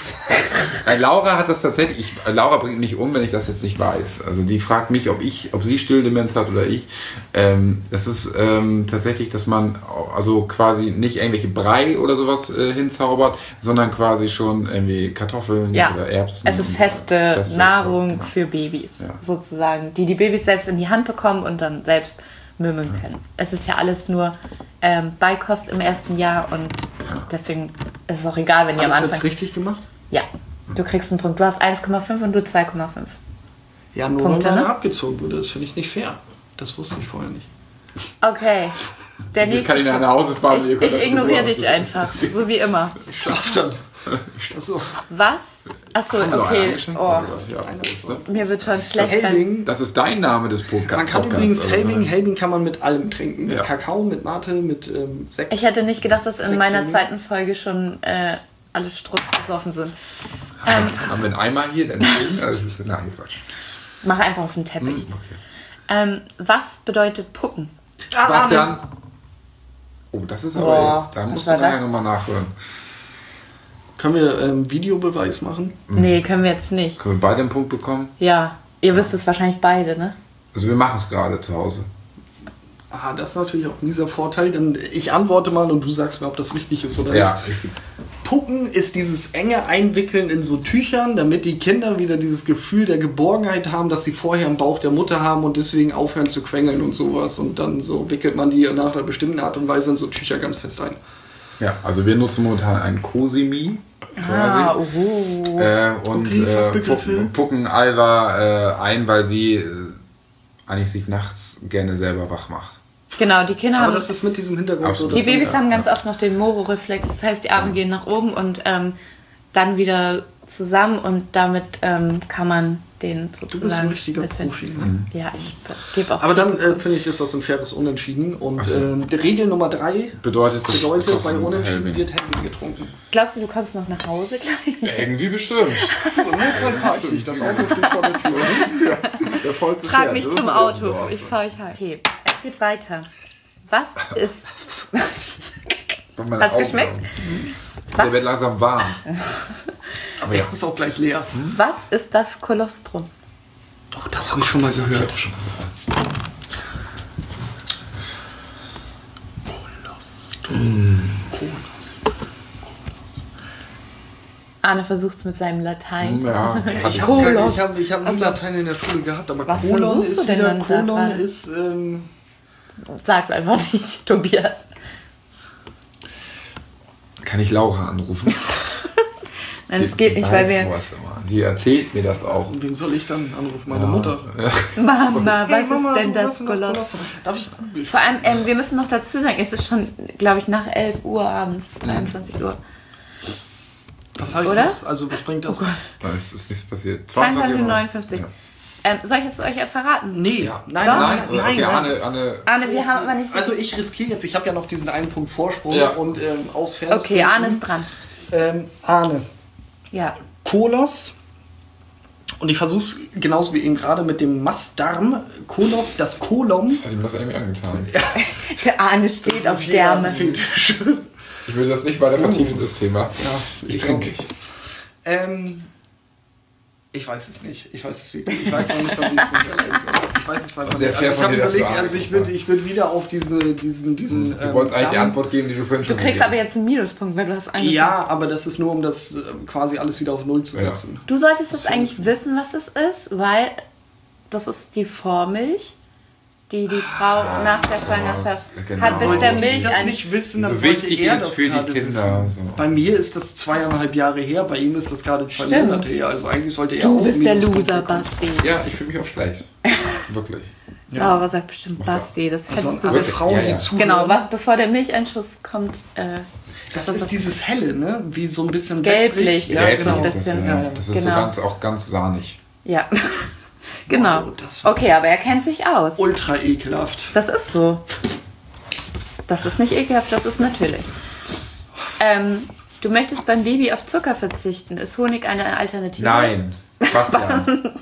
Speaker 3: Äh, Laura hat das tatsächlich, ich, äh, Laura bringt mich um, wenn ich das jetzt nicht weiß. Also die fragt mich, ob ich, ob sie Stilldemenz hat oder ich. Ähm, das ist ähm, tatsächlich, dass man also quasi nicht irgendwelche Brei oder sowas äh, hinzaubert, sondern quasi schon irgendwie Kartoffeln
Speaker 1: Ja,
Speaker 3: oder Erbsen.
Speaker 1: es ist feste,
Speaker 3: feste
Speaker 1: Nahrung
Speaker 3: Kost,
Speaker 1: für Babys,
Speaker 3: Ja.
Speaker 1: sozusagen, die die Babys selbst in die Hand bekommen und dann selbst mümmeln können. Es ist ja alles nur ähm, Beikost im ersten Jahr und deswegen ist es auch egal, wenn ihr am
Speaker 4: Hast du
Speaker 1: Anfang...
Speaker 4: jetzt richtig gemacht?
Speaker 1: Ja, du kriegst einen Punkt. Du hast eins Komma fünf und du zwei Komma fünf.
Speaker 4: Ja, nur
Speaker 1: Punkte,
Speaker 4: weil
Speaker 1: ne?
Speaker 4: man abgezogen wurde. Das finde ich nicht fair. Das wusste ich vorher nicht.
Speaker 1: Okay. Der
Speaker 3: Ich kann ihn
Speaker 1: nächste...
Speaker 3: nach Hause fahren. ihr
Speaker 1: Ich,
Speaker 3: könnt
Speaker 1: ich
Speaker 3: das
Speaker 1: ignoriere
Speaker 3: mit
Speaker 1: dich einfach, so wie immer.
Speaker 4: Ich schlaf dann. Achso.
Speaker 1: Was? Achso,
Speaker 3: Haben wir noch ein
Speaker 1: okay.
Speaker 3: Geschenk?
Speaker 1: Oh,
Speaker 3: Ja, Prost, ne?
Speaker 1: mir wird schon schlecht. beim-
Speaker 4: Helbing.
Speaker 3: Das ist dein Name des Podcasts.
Speaker 4: Man kann übrigens
Speaker 3: also,
Speaker 4: Helbing,
Speaker 3: ne?
Speaker 4: Helbing kann man mit allem trinken. Mit
Speaker 3: Ja.
Speaker 4: Kakao, mit Mate, mit ähm, Sekt.
Speaker 1: Ich hätte nicht gedacht, dass in
Speaker 4: Sekt
Speaker 1: meiner
Speaker 4: trinken.
Speaker 1: zweiten Folge schon äh, alle Strutz besoffen sind.
Speaker 3: Haben wir einen Eimer hier? Dann also, das ist nein, Quatsch.
Speaker 1: Mach einfach auf den Teppich.
Speaker 3: Hm, okay.
Speaker 1: Ähm, was bedeutet Pucken?
Speaker 4: Ah,
Speaker 3: Bastian. Oh, das ist aber
Speaker 1: Boah,
Speaker 3: jetzt. Da
Speaker 1: was
Speaker 3: musst
Speaker 1: war
Speaker 3: du nachher
Speaker 1: das?
Speaker 3: nochmal nachhören.
Speaker 4: Können wir ähm, Videobeweis machen?
Speaker 1: Nee, können wir jetzt nicht.
Speaker 3: Können wir beide einen Punkt bekommen?
Speaker 1: Ja, ihr wisst es wahrscheinlich beide, ne?
Speaker 3: Also wir machen es gerade zu Hause.
Speaker 4: Ah, das ist natürlich auch dieser Vorteil. Denn ich antworte mal und du sagst mir, ob das richtig ist oder
Speaker 3: Ja,
Speaker 4: nicht.
Speaker 3: ich,
Speaker 4: Pucken ist dieses enge Einwickeln in so Tüchern, damit die Kinder wieder dieses Gefühl der Geborgenheit haben, dass sie vorher im Bauch der Mutter haben und deswegen aufhören zu quengeln und sowas. Und dann so wickelt man die nach einer bestimmten Art und Weise in so Tücher ganz fest ein.
Speaker 3: ja, also wir nutzen momentan einen Cosimi.
Speaker 1: Ah,
Speaker 3: quasi.
Speaker 1: oh.
Speaker 3: Äh, und
Speaker 4: Okay,
Speaker 3: äh,
Speaker 4: Fachbegriffe.
Speaker 3: pucken, pucken Alva äh, ein, weil sie äh, eigentlich sich nachts gerne selber wach macht.
Speaker 1: Genau, die Kinder
Speaker 4: Aber
Speaker 1: haben...
Speaker 4: das ist mit diesem Hintergrund
Speaker 3: Absolut.
Speaker 4: so.
Speaker 1: Die
Speaker 4: dass man-
Speaker 1: Babys haben ganz
Speaker 3: ja.
Speaker 1: oft noch den Moro-Reflex. Das heißt, die Arme gehen nach oben und ähm, dann wieder zusammen und damit ähm, kann man den sozusagen...
Speaker 4: Du bist ein richtiger
Speaker 1: bisschen-
Speaker 4: Profi. Ne?
Speaker 1: Ja, ich gebe auch...
Speaker 4: Aber dann äh, finde ich, ist das ein faires Unentschieden. Und
Speaker 3: Ach so.
Speaker 4: ähm, die Regel Nummer drei
Speaker 3: Bedeutet das
Speaker 4: bedeutet, bei
Speaker 3: trotzdem
Speaker 4: Unentschieden
Speaker 3: Helbing.
Speaker 4: wird Helbing getrunken.
Speaker 1: Glaubst du, du kommst noch nach Hause gleich?
Speaker 3: Irgendwie bestimmt.
Speaker 4: Im Notfall fahre ich nicht. Das Auto steht vor der Tür.
Speaker 3: Der vollste
Speaker 1: Frag
Speaker 3: Pferd,
Speaker 1: mich
Speaker 3: das
Speaker 1: zum
Speaker 3: ist
Speaker 1: Auto.
Speaker 3: irgendwo.
Speaker 1: Ich fahre euch heim. Okay, es geht weiter. Was ist...
Speaker 3: Bei meiner
Speaker 1: Hat's
Speaker 3: Augen.
Speaker 1: geschmeckt?
Speaker 3: Der wird langsam warm. Aber ja.
Speaker 4: Das ist auch gleich leer.
Speaker 1: Was ist das Kolostrum?
Speaker 4: Oh, das habe ich schon mal gehört.
Speaker 1: Arne versucht's mit seinem Latein.
Speaker 3: Ja, hatte
Speaker 4: Ich
Speaker 3: ich
Speaker 4: habe
Speaker 1: Kolos.
Speaker 4: ich hab, ich hab nie
Speaker 1: Also-
Speaker 4: Latein in der Schule gehabt, aber
Speaker 1: Was
Speaker 4: Kolon
Speaker 1: versuchst du
Speaker 4: ist
Speaker 1: denn
Speaker 4: wieder,
Speaker 1: dann da
Speaker 4: Kolon
Speaker 1: gerade?
Speaker 4: ist, ähm,
Speaker 1: Sag's einfach nicht, Tobias.
Speaker 3: Kann ich Laura anrufen?
Speaker 1: Nein, es geht nicht, weil
Speaker 3: weiß
Speaker 1: wir...
Speaker 3: sowas immer. Die erzählt mir das auch.
Speaker 4: wen soll ich dann anrufen? Meine
Speaker 3: Ja.
Speaker 4: Mutter.
Speaker 3: Ja.
Speaker 1: Mama,
Speaker 4: Hey,
Speaker 1: was
Speaker 4: Mama,
Speaker 1: ist denn
Speaker 4: du, was
Speaker 1: das
Speaker 4: ist denn das
Speaker 1: Kolostrum?
Speaker 4: Kolostrum? Darf ich googeln?
Speaker 1: Vor allem, ähm, wir müssen noch dazu sagen, es ist schon, glaube ich, nach elf Uhr abends, dreiundzwanzig Uhr.
Speaker 4: Was heißt
Speaker 1: Oder?
Speaker 4: das? Also, was bringt das?
Speaker 3: Da ist, ist nichts passiert.
Speaker 1: zweiundzwanzig Uhr
Speaker 3: Uhr.
Speaker 1: neunundfünfzig.
Speaker 3: Ja.
Speaker 1: Ähm, soll ich es euch ja verraten?
Speaker 4: Nee,
Speaker 3: Ja.
Speaker 4: nein,
Speaker 1: Doch.
Speaker 4: nein,
Speaker 3: Nein,
Speaker 4: nein,
Speaker 3: okay,
Speaker 4: nein.
Speaker 3: Anne, Anne.
Speaker 1: Arne, wir haben aber nicht so...
Speaker 4: Also ich riskiere jetzt, ich habe ja noch diesen einen Punkt Vorsprung
Speaker 3: Ja.
Speaker 4: und ähm, aus Fairness
Speaker 1: okay, Arne ist dran.
Speaker 4: Ähm, Arne.
Speaker 1: Ja.
Speaker 4: Kolos. Und ich versuche es genauso wie eben gerade mit dem Mastdarm. Kolos, das Kolon.
Speaker 3: Hat ihm das irgendwie angetan?
Speaker 1: Der Arne steht auf Därme.
Speaker 4: Fetisch.
Speaker 3: Ich will das nicht weiter vertiefen, das Thema.
Speaker 4: Ja,
Speaker 3: ich
Speaker 4: ich
Speaker 3: trinke.
Speaker 4: auch. Ähm, ich weiß es nicht. Ich weiß es wirklich. Ich weiß noch nicht, warum ich es mir Ich weiß es einfach
Speaker 3: Sehr
Speaker 4: nicht.
Speaker 3: fair
Speaker 4: Also ich
Speaker 3: von
Speaker 4: habe
Speaker 3: dir, dass du
Speaker 4: überlegt, also ich würde
Speaker 3: angeguckt
Speaker 4: ich würd wieder auf diese, diesen, diesen.
Speaker 3: Du wolltest eigentlich die
Speaker 4: Darm-
Speaker 3: Antwort geben, die du vorhin
Speaker 1: Du
Speaker 3: schon
Speaker 1: kriegst
Speaker 3: gegeben
Speaker 1: aber jetzt einen Minuspunkt, weil du hast angefangen.
Speaker 4: Ja, aber das ist nur, um das äh, quasi alles wieder auf Null zu
Speaker 3: Ja.
Speaker 4: setzen.
Speaker 1: Du solltest es
Speaker 4: finde
Speaker 1: eigentlich wissen, was es ist, weil das ist die Vormilch, die die Frau nach der Schwangerschaft
Speaker 3: genau.
Speaker 1: hat, bis
Speaker 3: Sollte
Speaker 1: der
Speaker 3: ich
Speaker 1: Milch
Speaker 4: ich das
Speaker 1: ein...
Speaker 4: nicht wissen,
Speaker 3: Die
Speaker 4: dann
Speaker 3: so
Speaker 4: sollte
Speaker 3: wichtig
Speaker 4: er
Speaker 3: ist
Speaker 4: das
Speaker 3: für die
Speaker 4: gerade
Speaker 3: Kinder,
Speaker 4: wissen.
Speaker 3: so.
Speaker 4: Bei mir ist das zweieinhalb Jahre her, bei ihm ist das gerade zwei
Speaker 1: Stimmt.
Speaker 4: Monate her. Also eigentlich sollte er
Speaker 1: Du
Speaker 4: auch
Speaker 1: bist der
Speaker 4: Minuspunkt
Speaker 1: Loser,
Speaker 4: bekommen.
Speaker 1: Basti.
Speaker 3: Ja, ich fühle mich auch schlecht. Wirklich.
Speaker 1: Ja. Laura sagt bestimmt
Speaker 3: macht er.
Speaker 1: Basti, das
Speaker 4: Also
Speaker 1: hättest
Speaker 4: an alle
Speaker 1: du...
Speaker 3: Wirklich?
Speaker 4: Frauen,
Speaker 3: Ja,
Speaker 4: die
Speaker 3: ja.
Speaker 4: zuhören.
Speaker 1: Genau, was, bevor der Milcheinschuss kommt, äh,
Speaker 4: Das
Speaker 1: das
Speaker 4: ist
Speaker 1: ist-
Speaker 4: dieses helle, ne? Wie so ein bisschen
Speaker 1: Gelblich,
Speaker 4: wässrig.
Speaker 1: ja,
Speaker 3: Gelblich
Speaker 1: genau, ein
Speaker 3: ist das,
Speaker 1: bisschen.
Speaker 3: ja.
Speaker 4: Ja,
Speaker 3: Das ist
Speaker 1: genau.
Speaker 3: so ganz, auch ganz sahnig.
Speaker 1: ja. Genau.
Speaker 4: Wow, das war-
Speaker 1: Okay, aber er kennt sich aus.
Speaker 4: Ultra ekelhaft.
Speaker 1: Das ist so. Das ist nicht ekelhaft, das ist natürlich. Ähm, du möchtest beim Baby auf Zucker verzichten. Ist Honig eine Alternative?
Speaker 3: Nein, Bastian.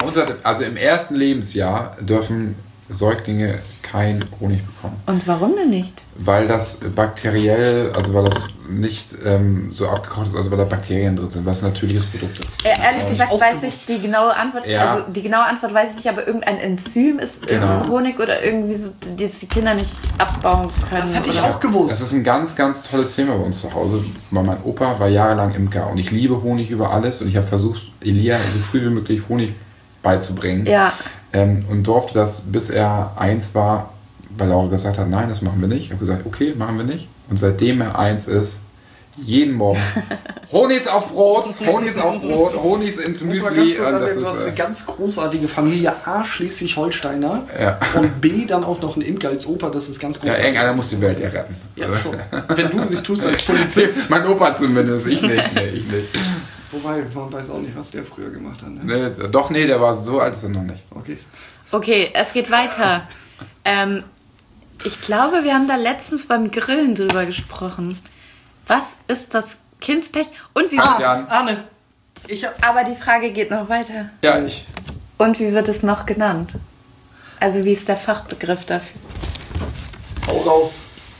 Speaker 3: Unter, also im ersten Lebensjahr dürfen Säuglinge kein Honig bekommen.
Speaker 1: Und warum denn nicht?
Speaker 3: Weil das bakteriell, also weil das nicht ähm, so abgekocht ist, also weil da Bakterien drin sind, was ein natürliches Produkt ist.
Speaker 1: Äh, ehrlich gesagt
Speaker 4: auch
Speaker 1: weiß
Speaker 4: bewusst.
Speaker 1: ich die genaue Antwort,
Speaker 3: Ja.
Speaker 1: also die genaue Antwort weiß ich nicht, aber irgendein Enzym ist
Speaker 3: Genau.
Speaker 1: im Honig oder irgendwie so, die jetzt die Kinder nicht abbauen können.
Speaker 4: Das hätte ich
Speaker 1: oder?
Speaker 4: auch gewusst.
Speaker 3: Das ist ein ganz, ganz tolles Thema bei uns zu Hause, weil mein Opa war jahrelang Imker und ich liebe Honig über alles und ich habe versucht, Elia so früh wie möglich Honig beizubringen.
Speaker 1: Ja.
Speaker 3: Ähm, und durfte das, bis er eins war, weil Laura gesagt hat, nein, das machen wir nicht. Ich habe gesagt, okay, machen wir nicht. Und seitdem er eins ist, jeden Morgen Honigs auf Brot, Honigs auf Brot, Honigs ins
Speaker 4: Ich muss mal
Speaker 3: Müsli.
Speaker 4: ganz kurz
Speaker 3: Und
Speaker 4: sagen,
Speaker 3: das
Speaker 4: du hast
Speaker 3: ist,
Speaker 4: eine
Speaker 3: äh,
Speaker 4: ganz großartige Familie. A, Schleswig-Holsteiner.
Speaker 3: Ja.
Speaker 4: Und B, dann auch noch ein Imker als Opa. Das ist ganz
Speaker 3: ja,
Speaker 4: großartig.
Speaker 3: irgendeiner muss die Welt ja retten.
Speaker 4: Ja, schon. Wenn du sich tust als Polizist.
Speaker 3: Mein Opa zumindest, ich nicht, nee, ich nicht.
Speaker 4: Wobei, man weiß auch nicht, was der früher gemacht hat. Ne?
Speaker 3: Nee, doch, nee, der war so alt ist er noch nicht.
Speaker 4: Okay.
Speaker 1: Okay, es geht weiter. ähm, ich glaube, wir haben da letztens beim Grillen drüber gesprochen. Was ist das Kindspech und wie...
Speaker 4: Ah,
Speaker 3: Jan.
Speaker 4: Arne. Ich hab...
Speaker 1: Aber die Frage geht noch weiter.
Speaker 3: Ja, ich.
Speaker 1: Und wie wird es noch genannt? Also wie ist der Fachbegriff dafür?
Speaker 4: Hau raus.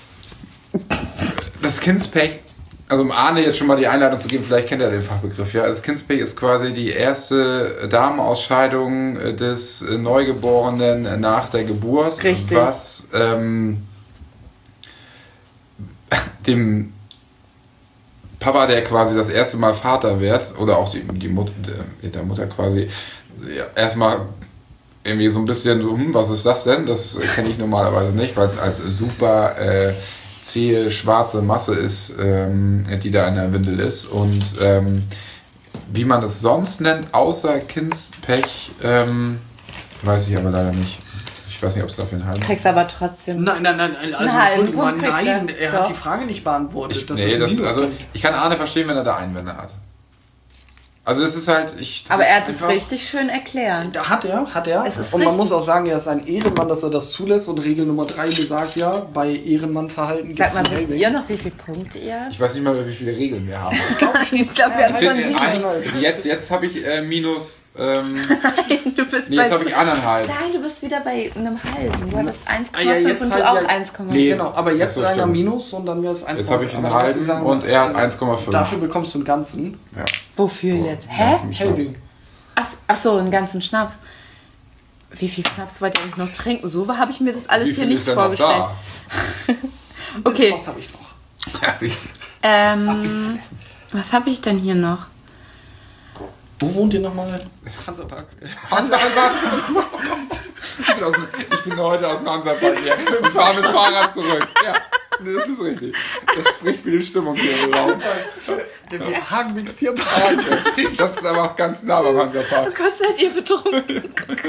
Speaker 3: Das Kindspech, also um Arne jetzt schon mal die Einladung zu geben, vielleicht kennt er den Fachbegriff, ja. Das Kindspech ist quasi die erste Darmausscheidung des Neugeborenen nach der Geburt.
Speaker 1: Richtig.
Speaker 3: Was ähm, dem Papa, der quasi das erste Mal Vater wird, oder auch die, die Mutter, der, der Mutter quasi, ja, erstmal irgendwie so ein bisschen so, hm, was ist das denn? Das kenne ich normalerweise nicht, weil es als super äh, zähe, schwarze Masse ist, ähm, die da in der Windel ist. Und ähm, wie man es sonst nennt, außer Kindspech, ähm, weiß ich aber leider nicht. Ich weiß nicht, ob es dafür einen halben...
Speaker 1: Kriegst aber trotzdem.
Speaker 4: Nein, nein, nein, also
Speaker 1: Einen halben
Speaker 4: Entschuldigung mal,
Speaker 1: Punkt kriegt
Speaker 4: nein,
Speaker 1: er.
Speaker 4: er
Speaker 1: Doch.
Speaker 4: hat die Frage nicht beantwortet.
Speaker 3: Ich,
Speaker 4: das
Speaker 3: nee,
Speaker 4: ist ein
Speaker 3: das, also,
Speaker 4: Minuspunkt.
Speaker 3: ich kann Arne verstehen, wenn er da Einwände hat. Also es ist halt... Ich, das
Speaker 1: Aber
Speaker 3: ist
Speaker 1: er hat es
Speaker 3: einfach-
Speaker 1: richtig schön erklärt.
Speaker 4: Da hat er, hat er.
Speaker 1: Es ist
Speaker 4: Und man
Speaker 1: richtig.
Speaker 4: muss auch sagen, er ist ein Ehrenmann, dass er das zulässt. Und Regel Nummer drei besagt ja, bei Ehrenmannverhalten gibt
Speaker 1: Sag
Speaker 4: es
Speaker 1: mal,
Speaker 4: ein
Speaker 1: wisst
Speaker 4: Helbing.
Speaker 1: ihr noch, wie viele Punkte ihr habt?
Speaker 3: Ich weiß nicht mal, wie viele Regeln wir haben.
Speaker 1: Ich glaube, wir haben schon
Speaker 3: Jetzt,
Speaker 1: sieben.
Speaker 3: ein, jetzt, jetzt habe ich äh, minus... Ähm,
Speaker 1: Du bist
Speaker 3: nee,
Speaker 1: bei...
Speaker 3: jetzt habe ich anderthalb.
Speaker 1: Nein, du bist wieder bei einem halben. Du hattest eins
Speaker 4: Ah,
Speaker 1: Komma
Speaker 4: ja,
Speaker 1: fünf
Speaker 4: jetzt
Speaker 1: und
Speaker 4: halt
Speaker 1: du auch
Speaker 4: ja-
Speaker 1: eins Komma fünf.
Speaker 3: Nee.
Speaker 4: Genau, aber jetzt
Speaker 3: Ach so,
Speaker 4: einer
Speaker 3: stimmt.
Speaker 4: Minus und dann wäre es eins
Speaker 3: Jetzt habe ich einen
Speaker 4: aber das
Speaker 3: halben
Speaker 4: ist sagen,
Speaker 3: und er hat eins Komma fünf.
Speaker 4: Dafür bekommst du einen ganzen
Speaker 3: Ja.
Speaker 1: Wofür
Speaker 3: Oh,
Speaker 1: jetzt? Hä?
Speaker 3: ganzen Schnaps.
Speaker 4: Helbing.
Speaker 1: Ach, ach so, einen ganzen Schnaps. Wie viel Schnaps wollt ihr eigentlich noch trinken? So habe ich mir das alles
Speaker 3: Wie
Speaker 1: hier
Speaker 3: viel
Speaker 1: nicht
Speaker 3: ist denn noch
Speaker 1: vorgestellt.
Speaker 3: da?
Speaker 1: Okay.
Speaker 4: Was habe ich noch?
Speaker 3: Ja, ich-
Speaker 1: Ähm, was habe ich denn hier noch?
Speaker 4: Wo wohnt ihr nochmal? Hansapark.
Speaker 3: Hansapark. Ich bin aus dem- ich bin heute aus dem Hansapark hier und fahre mit Fahrrad zurück. Ja, das ist richtig. Das spricht für die Stimmung hier im Raum.
Speaker 4: Der Hagenmix Tierpark.
Speaker 3: Das ist aber auch ganz nah beim
Speaker 1: Oh
Speaker 3: Hansapark.
Speaker 1: Gott, seid ihr betrunken?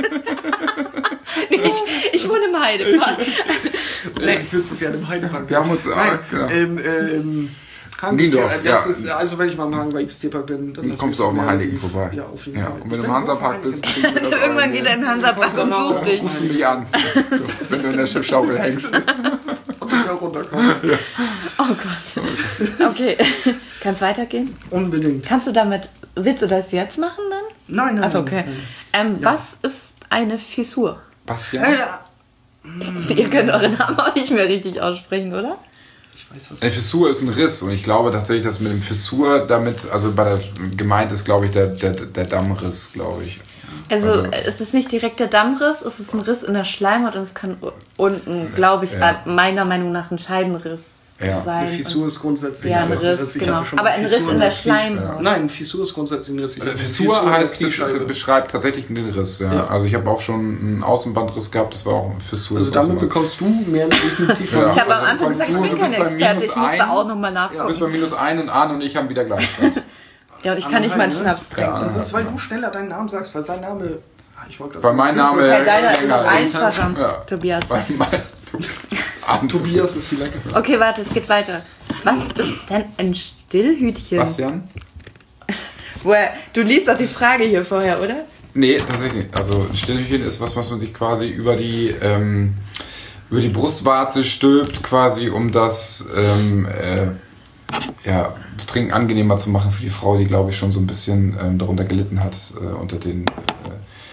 Speaker 1: nee, ich, ich wohne im Heidepark.
Speaker 4: Nee, ich würde so gerne im Heidepark.
Speaker 3: Wir haben uns-
Speaker 4: Nein,
Speaker 3: genau.
Speaker 4: ähm, ähm, Hagenmix
Speaker 3: Niendorf,
Speaker 4: Tierpark, das
Speaker 3: ja.
Speaker 4: ist, also wenn ich mal im Hagenmix Tierpark bin, dann
Speaker 3: Dann kommst du auch im Heiligen vorbei.
Speaker 4: Ja, auf jeden
Speaker 3: Ja,
Speaker 4: Fall.
Speaker 3: und wenn
Speaker 4: Ich
Speaker 3: du
Speaker 4: bin
Speaker 3: im Hansapark
Speaker 4: großer
Speaker 3: bist,
Speaker 4: Heiligen-
Speaker 3: kriegst du das
Speaker 1: Irgendwann
Speaker 3: auch
Speaker 1: geht er in den Hansapark und sucht dich.
Speaker 3: rufst du mich an, wenn du in der Schiffschaukel hängst.
Speaker 4: Und du wieder runterkommst.
Speaker 1: Oh Gott. Okay. Kann es weitergehen?
Speaker 4: Unbedingt.
Speaker 1: Kannst du damit, willst du das jetzt machen dann?
Speaker 4: Nein, nein.
Speaker 1: Also okay.
Speaker 4: nein.
Speaker 1: Ähm, Was ist eine Fissur?
Speaker 3: Bastian?
Speaker 4: Äh,
Speaker 1: Ihr könnt euren Namen auch nicht mehr richtig aussprechen, oder?
Speaker 4: ich weiß was.
Speaker 3: Eine Fissur ist ein Riss und ich glaube tatsächlich, dass mit dem Fissur damit, also bei der gemeint ist, glaube ich, der, der, der Dammriss, glaube ich.
Speaker 1: Also,
Speaker 3: Also-
Speaker 1: es ist nicht direkt der Dammriss, es ist ein Riss in der Schleimhaut und es kann unten, glaube ich,
Speaker 3: Ja.
Speaker 1: meiner Meinung nach ein Scheidenriss
Speaker 3: Ja.
Speaker 1: sein.
Speaker 4: Eine Fissur ist grundsätzlich
Speaker 1: Ja, ein
Speaker 4: ein
Speaker 1: Riss,
Speaker 4: Ich
Speaker 1: genau.
Speaker 4: hatte schon
Speaker 1: Aber
Speaker 4: mal
Speaker 1: ein Riss
Speaker 4: Fissur
Speaker 1: in der
Speaker 4: Knie-
Speaker 1: Schleimhaut.
Speaker 4: Nein, ein Fissur ist grundsätzlich ein Riss. Ich hatte eine
Speaker 3: Fissur
Speaker 4: in der
Speaker 3: heißt,
Speaker 4: Kniescheibe.
Speaker 3: beschreibt tatsächlich einen Riss. Ja.
Speaker 4: Ja.
Speaker 3: Also ich habe auch schon einen Außenbandriss gehabt, das war auch eine Fissur.
Speaker 4: Also
Speaker 3: des
Speaker 4: damit
Speaker 3: Außenbandes.
Speaker 4: bekommst du mehr definitiv
Speaker 3: Ja.
Speaker 1: Ich habe am
Speaker 3: Also,
Speaker 1: Anfang gesagt, ich
Speaker 3: du
Speaker 1: bin
Speaker 3: bist
Speaker 1: keine
Speaker 3: bei
Speaker 1: Experte,
Speaker 3: minus
Speaker 1: ich musste
Speaker 3: ein.
Speaker 1: auch nochmal
Speaker 3: Du bist
Speaker 1: nachgucken.
Speaker 3: bei minus ein und Arne und ich haben wieder Gleichstand.
Speaker 1: Ja, und ich kann nicht mal einen
Speaker 4: Anderthalb,
Speaker 1: Schnaps
Speaker 3: Ja,
Speaker 1: trinken.
Speaker 4: Das ist, weil du schneller deinen Namen sagst, weil sein Name... Ah, Ich wollte gerade
Speaker 3: Weil mein
Speaker 4: sagen,
Speaker 3: Name-
Speaker 1: Hey, deiner ist
Speaker 3: länger
Speaker 1: noch
Speaker 3: ist.
Speaker 1: einfacher,
Speaker 3: Ja.
Speaker 1: Tobias.
Speaker 3: Weil mein Arne
Speaker 4: Tobias ist vielleicht...
Speaker 1: Okay, warte, es geht weiter. Was ist denn ein Stillhütchen?
Speaker 3: Bastian?
Speaker 1: Woher, du liest doch die Frage hier vorher, oder?
Speaker 3: Nee, tatsächlich nicht. Also ein Stillhütchen ist was, was man sich quasi über die ähm, über die Brustwarze stülpt, quasi um das ähm, äh, ja, Trinken angenehmer zu machen für die Frau, die glaube ich schon so ein bisschen ähm, darunter gelitten hat, äh, unter den äh,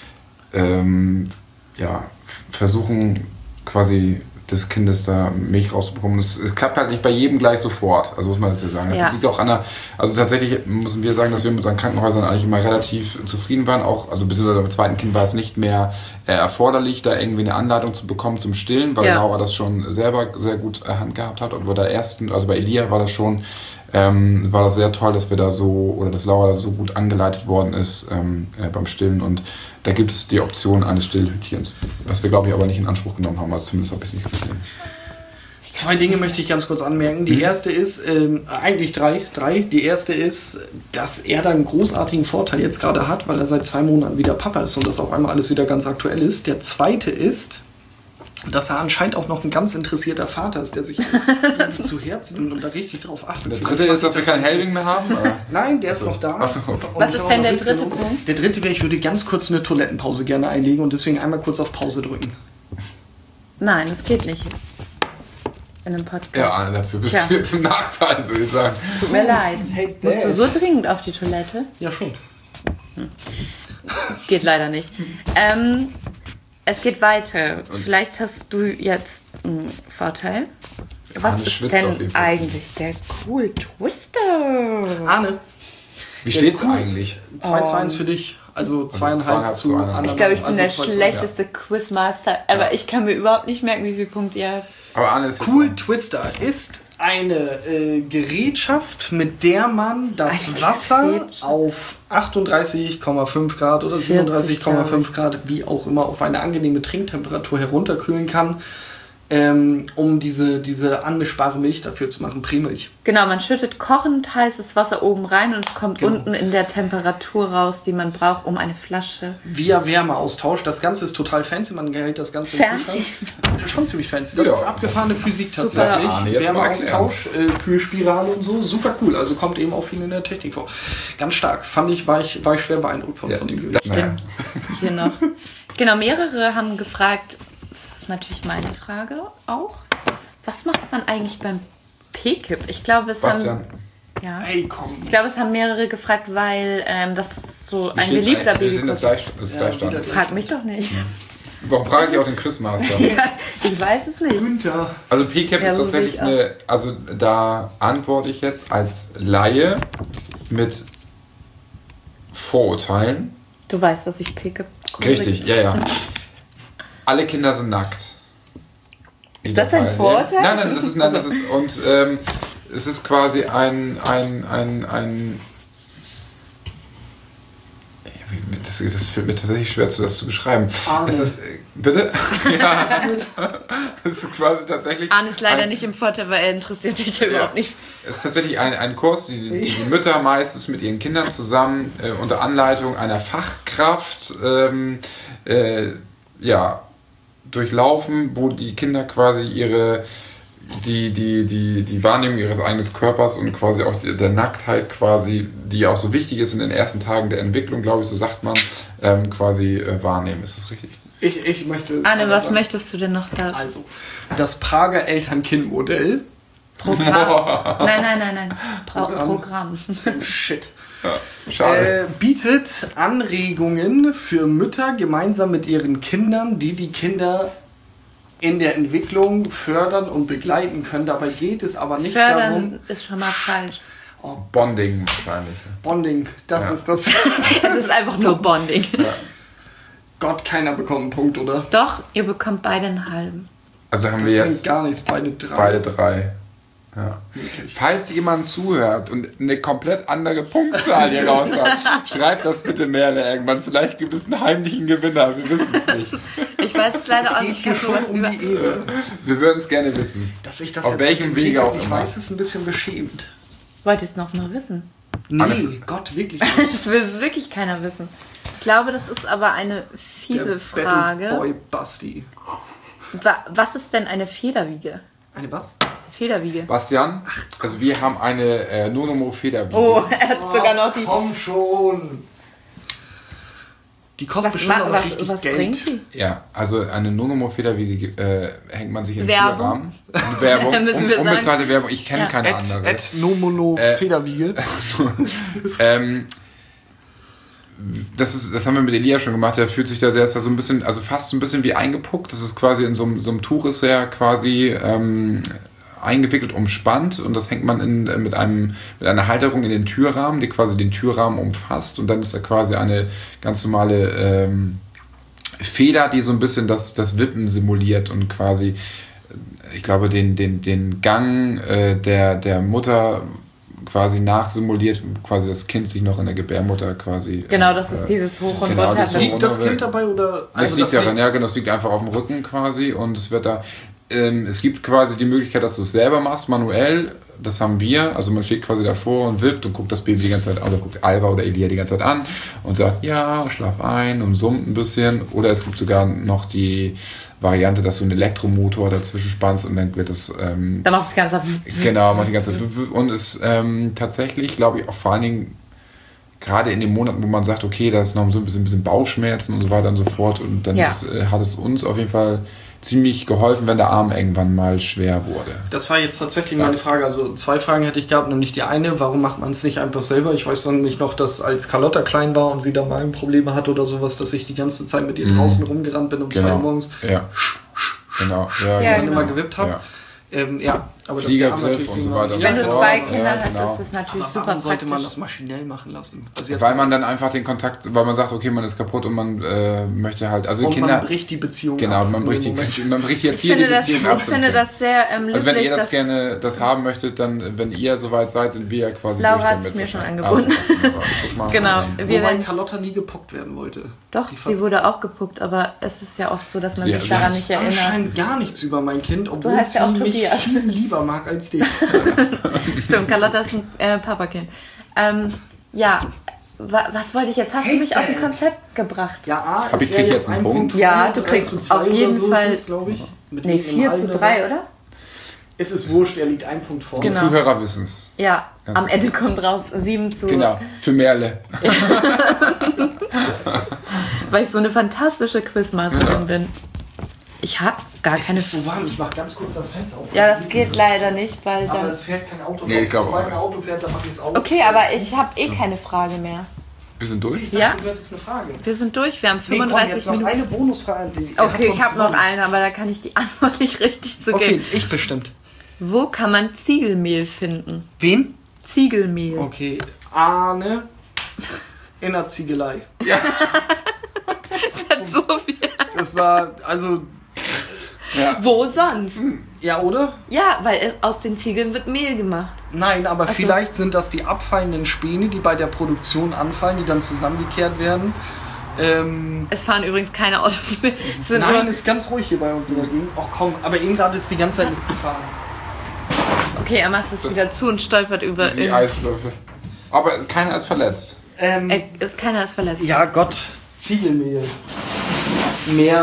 Speaker 3: ähm, ja, f- versuchen quasi des Kindes da Milch rauszubekommen. Es, es klappt halt nicht bei jedem gleich sofort, also muss man dazu sagen. Das
Speaker 1: Ja.
Speaker 3: liegt auch an der, also tatsächlich müssen wir sagen, dass wir mit unseren Krankenhäusern eigentlich immer relativ zufrieden waren, auch, also beziehungsweise beim zweiten Kind war es nicht mehr äh, erforderlich, da irgendwie eine Anleitung zu bekommen zum Stillen, weil
Speaker 1: Ja.
Speaker 3: Laura das schon selber sehr gut äh, Hand gehabt hat. Und bei der ersten, also bei Elia war das schon, ähm, war das sehr toll, dass wir da so, oder dass Laura da so gut angeleitet worden ist ähm, äh, beim Stillen, und da gibt es die Option eines Stillhütchens, was wir, glaube ich, aber nicht in Anspruch genommen haben, also zumindest habe ich es nicht gesehen.
Speaker 4: Zwei Dinge möchte ich ganz kurz anmerken. Die
Speaker 3: Mhm.
Speaker 4: erste ist, ähm, eigentlich drei, drei. Die erste ist, dass er da einen großartigen Vorteil jetzt gerade hat, weil er seit zwei Monaten wieder Papa ist und das auf einmal alles wieder ganz aktuell ist. Der zweite ist, dass er anscheinend auch noch ein ganz interessierter Vater ist, der sich das zu Herzen nimmt und da richtig drauf achtet.
Speaker 3: Der dritte ist, dass wir keinen Hellwing mehr haben? Oder?
Speaker 4: Nein, der ist
Speaker 3: Achso.
Speaker 4: noch da.
Speaker 3: Achso.
Speaker 4: Und
Speaker 1: Was
Speaker 4: ich
Speaker 1: ist
Speaker 4: habe
Speaker 1: denn
Speaker 4: auch
Speaker 1: der
Speaker 4: was
Speaker 1: dritte
Speaker 4: mitgenommen.
Speaker 1: Punkt?
Speaker 4: Der dritte wäre, ich würde ganz kurz eine Toilettenpause gerne einlegen und deswegen einmal kurz auf Pause drücken.
Speaker 1: Nein, das geht nicht. In einem Podcast.
Speaker 3: Ja, Anne, dafür bist
Speaker 1: Tja.
Speaker 3: du jetzt im Nachteil, würde ich sagen.
Speaker 1: Tut mir leid.
Speaker 4: Hey,
Speaker 1: Musst du
Speaker 4: Dad.
Speaker 1: so dringend auf die Toilette?
Speaker 4: Ja, schon.
Speaker 1: Geht leider nicht. Ähm, es geht weiter. Vielleicht hast du jetzt einen Vorteil. Was
Speaker 3: Arne
Speaker 1: ist
Speaker 3: schwitzt auf
Speaker 1: denn
Speaker 3: jeden Fall.
Speaker 1: eigentlich der Cool Twister?
Speaker 4: Arne,
Speaker 3: Wie steht's
Speaker 4: cool.
Speaker 3: eigentlich?
Speaker 4: zwei zu eins für dich. Also zweieinhalb
Speaker 3: zweieinhalb
Speaker 4: zu
Speaker 3: zu einer.
Speaker 4: anderthalb.
Speaker 1: Ich glaube, ich bin
Speaker 4: also
Speaker 1: der
Speaker 4: zwei zu eins.
Speaker 1: schlechteste Quizmaster, aber
Speaker 3: Ja.
Speaker 1: ich kann mir überhaupt nicht merken, wie viele Punkte ihr habt.
Speaker 3: Aber Anne ist jetzt
Speaker 4: Cool
Speaker 3: so-
Speaker 4: Twister ist eine äh, Gerätschaft, mit der man das
Speaker 1: Eine
Speaker 4: Wasser
Speaker 1: Gerätschaft.
Speaker 4: auf achtunddreißig Komma fünf Grad oder siebenunddreißig Komma fünf Grad, wie auch immer, auf eine angenehme Trinktemperatur herunterkühlen kann, ähm, um diese, diese anmischbare Milch dafür zu machen, Prämilch.
Speaker 1: Genau, man schüttet kochend heißes Wasser oben rein und es kommt
Speaker 4: Genau.
Speaker 1: unten in der Temperatur raus, die man braucht, um eine Flasche.
Speaker 4: Via Wärmeaustausch. Das Ganze ist total fancy, man hält das Ganze im
Speaker 1: Fancy?
Speaker 4: Kühlschrank. Schon ziemlich fancy. Das
Speaker 3: Ja,
Speaker 4: ist abgefahrene
Speaker 3: das-
Speaker 4: Physik
Speaker 1: Super.
Speaker 4: tatsächlich.
Speaker 3: Das Arne jetzt mal
Speaker 4: Wärmeaustausch, äh, Kühlspirale und so. Super cool. Also kommt eben auch viel in der Technik vor. Ganz stark. Fand ich, war ich, war ich schwer beeindruckt von,
Speaker 3: Ja,
Speaker 4: von dem
Speaker 3: da-
Speaker 4: Gerät.
Speaker 3: naja.
Speaker 1: Hier noch. Genau, mehrere haben gefragt, das ist natürlich meine Frage auch, was macht man eigentlich beim P-Kip? Ich glaube, es
Speaker 3: Bastian,
Speaker 1: haben... Ja.
Speaker 4: Hey, komm.
Speaker 1: Ich glaube, es haben mehrere gefragt, weil ähm, das so
Speaker 3: wie
Speaker 1: ein
Speaker 3: steht's
Speaker 1: beliebter
Speaker 3: eigentlich? Wir sind das
Speaker 1: Baby.
Speaker 3: gleich, das ist
Speaker 4: Ja,
Speaker 3: Gleichstand.
Speaker 4: wieder-
Speaker 1: Frag mich doch nicht.
Speaker 3: Warum frage ich auch den Quizmaster?
Speaker 1: Ich weiß es nicht.
Speaker 4: Günther.
Speaker 3: Also P C A P
Speaker 1: Ja,
Speaker 3: ist
Speaker 1: so
Speaker 3: tatsächlich
Speaker 1: sehe ich
Speaker 3: eine, also da antworte ich jetzt als Laie mit Vorurteilen.
Speaker 1: Du weißt, dass ich P-Kip
Speaker 3: Richtig, ja, ja. Alle Kinder sind nackt.
Speaker 1: Ist das ein
Speaker 3: Fall.
Speaker 1: Vorurteil?
Speaker 3: Nein, nein, das ist, nein, das ist, und ähm, es ist quasi ein, ein, ein, ein das, das fällt mir tatsächlich schwer, zu, das zu beschreiben.
Speaker 4: Arne.
Speaker 3: Es ist, äh, bitte? Ja. Es ist quasi tatsächlich.
Speaker 1: Arne ist leider
Speaker 3: ein,
Speaker 1: nicht im Vorteil, weil er interessiert sich ja überhaupt nicht.
Speaker 3: Es ist tatsächlich ein, ein Kurs, die, die die Mütter meistens mit ihren Kindern zusammen äh, unter Anleitung einer Fachkraft ähm, äh, ja, durchlaufen, wo die Kinder quasi ihre die, die, die, die Wahrnehmung ihres eigenen Körpers und quasi auch die, der Nacktheit quasi, die auch so wichtig ist in den ersten Tagen der Entwicklung, glaube ich, so sagt man, ähm, quasi äh, wahrnehmen. Ist das richtig?
Speaker 4: Ich, ich möchte es
Speaker 1: Arne,
Speaker 4: anders
Speaker 1: was
Speaker 4: sagen.
Speaker 1: möchtest du denn noch da?
Speaker 4: Also, das Prager Eltern-Kind-Modell.
Speaker 1: Programm. Nein, nein, nein, nein. Pro
Speaker 4: Programm.
Speaker 1: Programm.
Speaker 4: Shit.
Speaker 3: Ja, schade.
Speaker 4: Äh, bietet Anregungen für Mütter gemeinsam mit ihren Kindern, die die Kinder in der Entwicklung fördern und begleiten können. Dabei geht es aber nicht darum,
Speaker 1: Fördern ist schon mal falsch.
Speaker 4: oh,
Speaker 3: Bonding wahrscheinlich.
Speaker 4: Bonding, das
Speaker 3: Ja.
Speaker 4: ist das.
Speaker 1: Es ist einfach nur Bonding.
Speaker 4: Gott, keiner bekommt einen Punkt, oder?
Speaker 1: Doch, ihr bekommt beide einen halben.
Speaker 3: Also haben
Speaker 4: Das
Speaker 3: wir
Speaker 4: bringt
Speaker 3: jetzt
Speaker 4: gar nichts, beide drei.
Speaker 3: beide drei. Ja.
Speaker 4: Wirklich.
Speaker 3: Falls jemand zuhört und eine komplett andere Punktzahl hier raus hat, schreibt das bitte Merle irgendwann. Vielleicht gibt es einen heimlichen Gewinner, wir wissen es nicht.
Speaker 1: Ich weiß es leider
Speaker 4: Es
Speaker 1: auch
Speaker 4: geht
Speaker 1: nicht.
Speaker 4: hier
Speaker 1: Kannst du
Speaker 4: schon
Speaker 1: was
Speaker 4: um
Speaker 1: über...
Speaker 4: die Ehre.
Speaker 3: Wir würden es gerne wissen.
Speaker 4: Dass ich das
Speaker 3: Auf
Speaker 4: jetzt
Speaker 3: welchem
Speaker 4: mit dem
Speaker 3: Wege
Speaker 4: Pickup
Speaker 3: auch
Speaker 4: nicht
Speaker 3: immer.
Speaker 4: weiß, ist ein bisschen beschämend.
Speaker 1: Wollt ihr es noch mal wissen?
Speaker 4: Nee,
Speaker 3: Alles-
Speaker 4: Gott, wirklich nicht.
Speaker 1: Das will wirklich keiner wissen. Ich glaube, das ist aber eine fiese
Speaker 4: Der
Speaker 1: Frage.
Speaker 4: Battleboy Basti.
Speaker 1: Wa- Was ist denn eine Federwiege?
Speaker 4: Eine was?
Speaker 1: Federwiege.
Speaker 3: Bastian, also wir haben eine äh, Nonomo-Federwiege.
Speaker 1: Oh, er hat sogar noch die...
Speaker 4: Komm schon. Die kostet
Speaker 1: Was,
Speaker 4: bestimmt
Speaker 1: ma-
Speaker 4: auch
Speaker 1: was,
Speaker 4: richtig
Speaker 1: was
Speaker 4: Geld.
Speaker 1: bringt die?
Speaker 3: Ja, also eine Nonomo-Federwiege äh, hängt man sich in den
Speaker 1: Werbung?
Speaker 3: Türrahmen. Und Werbung,
Speaker 1: Müssen
Speaker 3: un,
Speaker 1: wir sagen.
Speaker 3: unbezahlte Werbung, ich kenne
Speaker 1: Ja.
Speaker 3: keine
Speaker 4: Ed,
Speaker 3: andere.
Speaker 4: Ed Nomono
Speaker 3: Äh,
Speaker 4: Federwiege.
Speaker 3: ähm, das ist, das haben wir mit Elia schon gemacht, der fühlt sich da, der ist da so ein bisschen, also fast so ein bisschen wie eingepuckt, das ist quasi in so einem, so einem Tuch ist er quasi ähm, eingewickelt, umspannt und das hängt man in, mit einem mit einer Halterung in den Türrahmen, die quasi den Türrahmen umfasst und dann ist da quasi eine ganz normale ähm, Feder, die so ein bisschen das, das Wippen simuliert und quasi, ich glaube, den, den, den Gang äh, der, der Mutter quasi nachsimuliert, quasi das Kind sich noch in der Gebärmutter quasi...
Speaker 1: Genau, das ist
Speaker 3: äh,
Speaker 1: dieses Hoch- und
Speaker 3: genau,
Speaker 1: Runter.
Speaker 3: das Hoch-
Speaker 4: Liegt
Speaker 3: und
Speaker 4: das
Speaker 3: Runter-
Speaker 4: Kind dabei oder...
Speaker 3: Das
Speaker 4: Also
Speaker 3: liegt
Speaker 4: das
Speaker 3: daran, ja, genau, das liegt einfach auf dem Rücken quasi und es wird da... Ähm, es gibt quasi die Möglichkeit, dass du es selber machst, manuell. Das haben wir. Also man steht quasi davor und wippt und guckt das Baby die ganze Zeit an. Oder guckt Alba oder Elia die ganze Zeit an und sagt, ja, schlaf ein und summt ein bisschen. Oder es gibt sogar noch die Variante, dass du einen Elektromotor dazwischen spannst und dann wird das... Ähm,
Speaker 1: Dann macht das Ganze...
Speaker 3: genau, macht die ganze... Und ist ähm, tatsächlich, glaube ich, auch vor allen Dingen gerade in den Monaten, wo man sagt, okay, da ist noch so ein bisschen, ein bisschen Bauchschmerzen und so weiter und so fort. Und dann
Speaker 1: Ja.
Speaker 3: ist, äh, hat es uns auf jeden Fall ziemlich geholfen, wenn der Arm irgendwann mal schwer wurde.
Speaker 4: Das war jetzt tatsächlich meine Frage. Also zwei Fragen hätte ich gehabt, nämlich die eine, warum macht man es nicht einfach selber? Ich weiß nämlich noch, dass als Carlotta klein war und sie da Magenprobleme hatte oder sowas, dass ich die ganze Zeit mit ihr
Speaker 3: Mhm.
Speaker 4: draußen rumgerannt bin um zwei
Speaker 3: Genau.
Speaker 4: Uhr morgens,
Speaker 3: Ja. Genau. Ja,
Speaker 1: Ja,
Speaker 4: was
Speaker 1: genau.
Speaker 4: immer gewippt habe.
Speaker 3: Ja.
Speaker 4: Ähm, ja, aber dass der Arm
Speaker 3: Fliegergriff
Speaker 4: natürlich
Speaker 3: und so
Speaker 4: gegen-
Speaker 3: weiter und
Speaker 4: Ja,
Speaker 1: Wenn du
Speaker 3: Ja,
Speaker 1: zwei
Speaker 3: ja,
Speaker 1: Kinder hast,
Speaker 3: genau.
Speaker 1: ist es natürlich
Speaker 4: aber
Speaker 1: super
Speaker 4: warum sollte
Speaker 1: praktisch.
Speaker 4: man das maschinell machen lassen? Also jetzt
Speaker 3: Weil man dann einfach den Kontakt, weil man sagt, okay, man ist kaputt und man äh, möchte halt, also
Speaker 4: und
Speaker 3: Kinder,
Speaker 4: man bricht die Beziehung
Speaker 3: genau,
Speaker 4: ab
Speaker 3: man
Speaker 4: in
Speaker 3: bricht,
Speaker 4: dem
Speaker 3: die,
Speaker 4: Moment.
Speaker 3: man bricht jetzt
Speaker 1: Ich
Speaker 3: hier die
Speaker 1: finde, das,
Speaker 3: Beziehung
Speaker 1: ich
Speaker 3: ab.
Speaker 1: finde das sehr ähm,
Speaker 3: Also wenn
Speaker 1: löblich,
Speaker 3: ihr das
Speaker 1: dass
Speaker 3: gerne das haben möchtet, dann, wenn ihr soweit seid, sind wir ja quasi
Speaker 1: Laura
Speaker 3: durch
Speaker 1: hat's
Speaker 3: damit.
Speaker 1: mir schon
Speaker 3: Also,
Speaker 1: angeboten.
Speaker 3: wunderbar. Guck mal.
Speaker 1: Genau. Wir
Speaker 4: Wobei
Speaker 1: werden,
Speaker 4: Carlotta nie gepuckt werden wollte.
Speaker 1: doch,
Speaker 4: Die
Speaker 1: sie wurde auch gepuckt, aber es ist ja oft so, dass man
Speaker 3: Sie-
Speaker 1: sich
Speaker 3: sie
Speaker 1: daran
Speaker 3: hat
Speaker 1: nicht erinnert.
Speaker 4: Anscheinend gar nichts über mein Kind, obwohl
Speaker 1: heißt ja auch
Speaker 4: sie mich
Speaker 1: Tobias.
Speaker 4: viel lieber mag als dich.
Speaker 1: Stimmt, Carlotta ist ein äh, Papakind. Ähm, ja, wa was wollte ich jetzt? Hast du mich aus dem Konzept gebracht?
Speaker 4: Ja, A
Speaker 3: Hab
Speaker 4: ist
Speaker 3: ich- krieg
Speaker 4: ja
Speaker 3: jetzt einen
Speaker 4: ein
Speaker 3: Punkt?
Speaker 1: Ja,
Speaker 4: drei
Speaker 1: du kriegst
Speaker 4: zu zwei
Speaker 1: auf
Speaker 4: oder
Speaker 1: jeden
Speaker 4: so
Speaker 1: Fall-
Speaker 4: Ist es, glaube ich. Mit
Speaker 1: Nee,
Speaker 4: ihm im
Speaker 1: vier zu
Speaker 4: Halter.
Speaker 1: drei, oder?
Speaker 4: Es ist wurscht, er liegt ein Punkt vor.
Speaker 3: Die
Speaker 1: Genau.
Speaker 3: Zuhörer wissen es.
Speaker 1: Ja,
Speaker 3: Ganz
Speaker 1: am Ende kommt raus sieben zu...
Speaker 3: Genau, für Merle.
Speaker 1: Weil ich so eine fantastische Quizmasterin bin. Ich habe gar
Speaker 4: Es
Speaker 1: keine...
Speaker 4: ist so warm, ich mach ganz kurz das Fenster auf.
Speaker 1: Ja, das geht leider nicht, weil
Speaker 4: Aber
Speaker 1: dann...
Speaker 4: es fährt kein Auto.
Speaker 3: Nee, ich glaub
Speaker 4: Sobald
Speaker 3: auch
Speaker 4: ein
Speaker 3: nicht.
Speaker 4: Auto fährt, dann mach ich es auf.
Speaker 1: Okay, aber ich habe eh keine Frage mehr.
Speaker 3: Wir sind durch?
Speaker 4: Ich dachte,
Speaker 1: Ja?
Speaker 4: du hättest eine Frage.
Speaker 1: Wir sind durch, wir haben
Speaker 4: Nee, komm,
Speaker 1: fünfunddreißig
Speaker 4: jetzt noch
Speaker 1: Minuten.
Speaker 4: eine Bonusfrage. Die, er hat
Speaker 1: Okay, ich
Speaker 4: sonst
Speaker 1: habe noch
Speaker 4: gewonnen.
Speaker 1: eine, aber da kann ich die Antwort nicht richtig zu
Speaker 4: Okay,
Speaker 1: geben.
Speaker 4: ich bestimmt.
Speaker 1: Wo kann man Ziegelmehl finden?
Speaker 4: Wen?
Speaker 1: Ziegelmehl.
Speaker 4: Okay, Arne in der Ziegelei.
Speaker 1: Das hat so viel.
Speaker 4: Das war, also,
Speaker 1: Wo sonst?
Speaker 4: ja, oder?
Speaker 1: Ja, weil es- aus den Ziegeln wird Mehl gemacht.
Speaker 4: Nein, aber
Speaker 1: so.
Speaker 4: vielleicht sind das die abfallenden Späne, die bei der Produktion anfallen, die dann zusammengekehrt werden. Ähm,
Speaker 1: Es fahren übrigens keine Autos mehr. Es sind
Speaker 4: nein,
Speaker 1: nur,
Speaker 4: ist ganz ruhig hier bei uns in der Gegend. Ach komm, aber eben gerade ist die ganze Zeit nichts gefahren.
Speaker 1: okay, er macht es wieder zu und stolpert über
Speaker 3: Die
Speaker 1: irgend-
Speaker 3: Eiswürfel. Aber keiner ist verletzt.
Speaker 4: Ähm,
Speaker 1: Er ist, keiner ist verletzt.
Speaker 4: ja, Gott, Ziegelmehl. Mehr.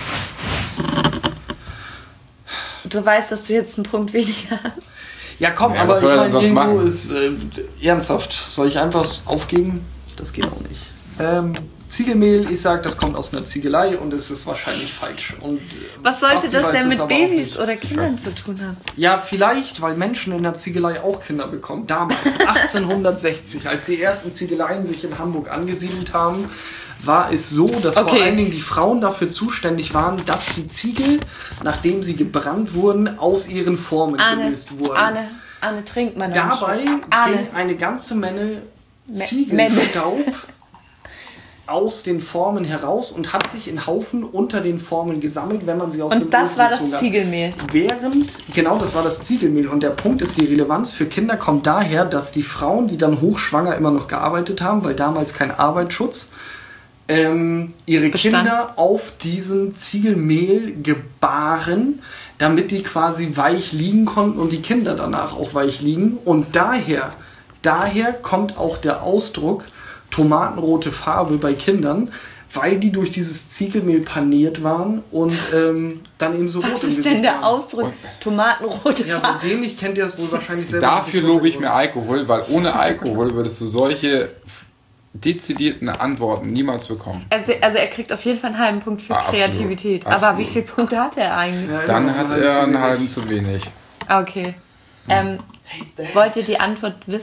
Speaker 1: Du weißt, dass du jetzt einen Punkt weniger hast.
Speaker 4: Ja, komm,
Speaker 3: Ja,
Speaker 4: aber
Speaker 3: was
Speaker 4: ich
Speaker 3: soll er
Speaker 4: meine,
Speaker 3: denn sonst
Speaker 4: irgendwo
Speaker 3: machen?
Speaker 4: ist äh, ernsthaft. Soll ich einfach aufgeben? Das geht auch nicht. Ähm, Ziegelmehl, ich sag, das kommt aus einer Ziegelei und es ist wahrscheinlich falsch. Und, äh,
Speaker 1: Was sollte
Speaker 4: Basti
Speaker 1: das
Speaker 4: weiß
Speaker 1: denn
Speaker 4: es
Speaker 1: mit
Speaker 4: aber auch
Speaker 1: Babys
Speaker 4: nicht.
Speaker 1: oder Kindern zu tun haben?
Speaker 4: Ja, vielleicht, weil Menschen in der Ziegelei auch Kinder bekommen. Damals, achtzehnhundertsechzig, als die ersten Ziegeleien sich in Hamburg angesiedelt haben, war es so, dass vor
Speaker 1: Okay.
Speaker 4: allen Dingen die Frauen dafür zuständig waren, dass die Ziegel, nachdem sie gebrannt wurden, aus ihren Formen
Speaker 1: Arne,
Speaker 4: gelöst wurden.
Speaker 1: Arne, Arne, trinkt man dann
Speaker 4: Dabei
Speaker 1: schon. Arne,
Speaker 4: ging eine ganze Menge
Speaker 1: Me-
Speaker 4: Ziegelstaub aus den Formen heraus und hat sich in Haufen unter den Formen gesammelt, wenn man sie aus dem
Speaker 1: und das
Speaker 4: Ofen
Speaker 1: war das
Speaker 4: gezogen hat.
Speaker 1: Ziegelmehl.
Speaker 4: Während, genau, das war das Ziegelmehl. Und der Punkt ist, die Relevanz für Kinder kommt daher, dass die Frauen, die dann hochschwanger immer noch gearbeitet haben, weil damals kein Arbeitsschutz, ähm, ihre
Speaker 1: Bestand.
Speaker 4: Kinder auf diesem Ziegelmehl gebaren, damit die quasi weich liegen konnten und die Kinder danach auch weich liegen. Und daher, daher kommt auch der Ausdruck tomatenrote Farbe bei Kindern, weil die durch dieses Ziegelmehl paniert waren und ähm, dann eben so rot
Speaker 1: Was
Speaker 4: im
Speaker 1: ist
Speaker 4: Gesicht
Speaker 1: denn der
Speaker 4: waren.
Speaker 1: Ausdruck tomatenrote
Speaker 4: Ja,
Speaker 1: Farbe?
Speaker 4: bei dem nicht kennt ihr das wohl wahrscheinlich selber.
Speaker 3: Dafür
Speaker 4: nicht.
Speaker 3: lobe ich mir Alkohol, weil ohne Alkohol würdest du solche f- dezidierten Antworten niemals bekommen.
Speaker 1: Also, also er kriegt auf jeden Fall einen halben Punkt für
Speaker 3: Ah, absolut.
Speaker 1: Kreativität.
Speaker 3: Absolut.
Speaker 1: Aber wie viele Punkte hat er eigentlich?
Speaker 4: Ja,
Speaker 3: Dann
Speaker 4: immer
Speaker 3: hat
Speaker 4: einen
Speaker 3: er einen
Speaker 4: zu
Speaker 3: halben
Speaker 4: wenig.
Speaker 3: zu wenig.
Speaker 1: Okay. Ähm, wollt ihr die Antwort wissen?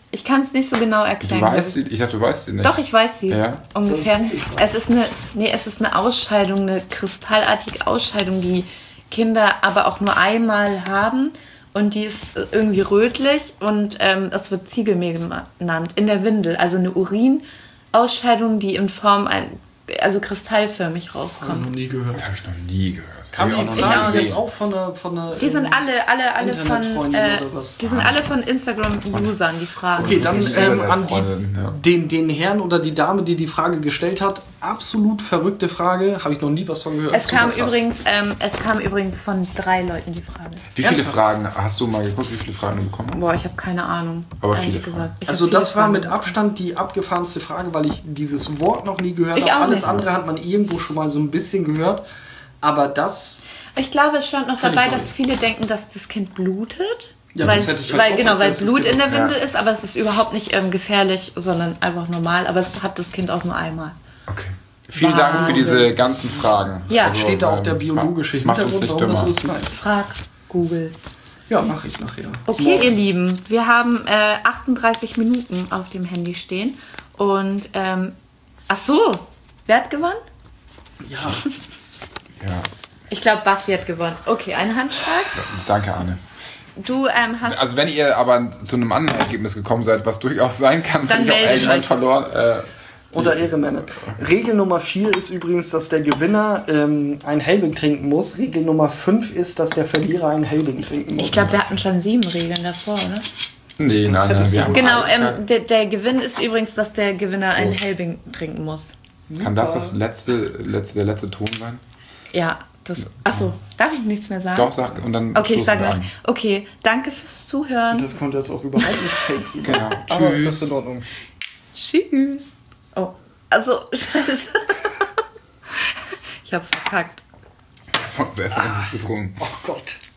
Speaker 1: Ich kann es nicht so genau
Speaker 3: Du
Speaker 1: erklären.
Speaker 3: weißt sie, ich dachte, du weißt sie nicht.
Speaker 1: Doch, ich weiß sie.
Speaker 3: Ja.
Speaker 1: Ungefähr. Es ist eine, nee, es ist eine Ausscheidung, eine kristallartige Ausscheidung, die Kinder aber auch nur einmal haben. Und die ist irgendwie rötlich und ähm, es wird Ziegelmehl genannt. In der Windel. Also eine Urinausscheidung, die in Form ein, also kristallförmig
Speaker 4: Habe ich
Speaker 1: rauskommt.
Speaker 4: noch nie gehört.
Speaker 3: Habe ich noch nie gehört.
Speaker 4: Kam
Speaker 3: Hab
Speaker 4: die
Speaker 3: ich
Speaker 1: Ich
Speaker 4: Frage
Speaker 1: auch
Speaker 4: jetzt
Speaker 1: nicht.
Speaker 4: auch von der... Von der
Speaker 1: Die sind
Speaker 4: ähm,
Speaker 1: alle, alle, alle von,
Speaker 4: Internetfreundin
Speaker 1: äh,
Speaker 4: oder was?
Speaker 1: die sind alle von Instagram-Usern, die Fragen.
Speaker 4: Okay, dann ähm, an die,
Speaker 3: Freundin, ja.
Speaker 4: den, den Herrn oder die Dame, die die Frage gestellt hat, absolut verrückte Frage, habe ich noch nie was von gehört.
Speaker 1: Es kam,
Speaker 4: Super krass.
Speaker 1: übrigens, ähm, es kam übrigens von drei Leuten die Frage.
Speaker 3: Wie viele
Speaker 4: Ernsthaft?
Speaker 3: Fragen, hast du mal geguckt, wie viele Fragen du bekommen hast?
Speaker 1: Boah, ich habe keine Ahnung.
Speaker 3: Aber
Speaker 1: ehrlich
Speaker 3: viele
Speaker 1: gesagt.
Speaker 3: Fragen.
Speaker 1: Ich hab
Speaker 4: Also
Speaker 1: viele
Speaker 4: das war
Speaker 1: Fragen
Speaker 4: mit
Speaker 1: bekommen.
Speaker 4: Abstand die abgefahrenste Frage, weil ich dieses Wort noch nie gehört
Speaker 1: Ich
Speaker 4: habe.
Speaker 1: auch
Speaker 4: Alles
Speaker 1: nicht.
Speaker 4: andere hat man irgendwo schon mal so ein bisschen gehört. Aber das...
Speaker 1: Ich glaube, es stand noch
Speaker 4: Kann ich
Speaker 1: dabei,
Speaker 4: noch
Speaker 1: dass
Speaker 4: nicht.
Speaker 1: viele denken, dass das Kind blutet.
Speaker 4: Ja,
Speaker 1: weil
Speaker 4: das
Speaker 1: es,
Speaker 4: hätte ich halt
Speaker 1: weil,
Speaker 4: auch
Speaker 1: genau,
Speaker 4: als
Speaker 1: weil
Speaker 4: erstes
Speaker 1: Blut in der
Speaker 4: gedacht.
Speaker 1: Windel
Speaker 3: Ja.
Speaker 1: ist, aber es ist überhaupt nicht ähm, gefährlich, sondern einfach normal. Aber es hat das Kind auch nur einmal.
Speaker 3: Okay. Vielen Dank für diese ganzen Fragen.
Speaker 1: Ja.
Speaker 4: Steht da auch der
Speaker 3: ähm, es macht-
Speaker 4: biologische
Speaker 3: es macht uns
Speaker 4: Hintergrund,
Speaker 3: nicht
Speaker 4: warum
Speaker 3: dümmer.
Speaker 4: das so ist? Nein.
Speaker 1: Frag Google.
Speaker 4: Ja, mache ich nachher.
Speaker 1: Okay,
Speaker 4: Morgen.
Speaker 1: ihr Lieben, wir haben äh, achtunddreißig Minuten auf dem Handy stehen. Und, ähm, ach so, wer hat gewonnen?
Speaker 4: Ja,
Speaker 3: Ja,
Speaker 1: Ich glaube, Basti hat gewonnen. Okay, ein Handschlag.
Speaker 3: danke, Anne.
Speaker 1: Du ähm, hast...
Speaker 3: Also wenn ihr aber zu einem anderen Ergebnis gekommen seid, was durchaus sein kann,
Speaker 1: Dann
Speaker 3: weil ich auch
Speaker 1: meldet
Speaker 3: irgendwann
Speaker 1: euch.
Speaker 3: verloren. Äh,
Speaker 4: oder Ehrenmänner. Regel Nummer vier ist übrigens, dass der Gewinner ähm, ein Helbing trinken muss. Regel Nummer fünf ist, dass der Verlierer ein Helbing trinken muss.
Speaker 1: ich glaube, wir hatten schon sieben Regeln davor, oder?
Speaker 3: nee,
Speaker 4: Das
Speaker 3: nein, nein,
Speaker 4: hättest
Speaker 3: wir
Speaker 4: du-
Speaker 3: haben
Speaker 1: Genau,
Speaker 3: alles
Speaker 1: ähm,
Speaker 3: gehabt.
Speaker 1: der, der Gewinn ist übrigens, dass der Gewinner einen
Speaker 3: Prost.
Speaker 1: Helbing trinken muss.
Speaker 3: Kann das das letzte, letzte, der letzte Ton sein?
Speaker 1: Ja, das... Achso, darf ich nichts mehr sagen?
Speaker 3: Doch, sag und dann
Speaker 1: Okay, ich
Speaker 3: stoßen
Speaker 1: sage
Speaker 3: wir
Speaker 1: noch.
Speaker 3: an.
Speaker 1: Okay, danke fürs Zuhören.
Speaker 4: Das konnte jetzt auch überhaupt nicht fake rüber.
Speaker 3: Genau.
Speaker 4: Aber
Speaker 3: Tschüss.
Speaker 4: das ist in Ordnung.
Speaker 1: Tschüss. Oh, also, scheiße. Ich hab's verkackt.
Speaker 3: Von wer hat sich betrunken?
Speaker 4: Oh Gott.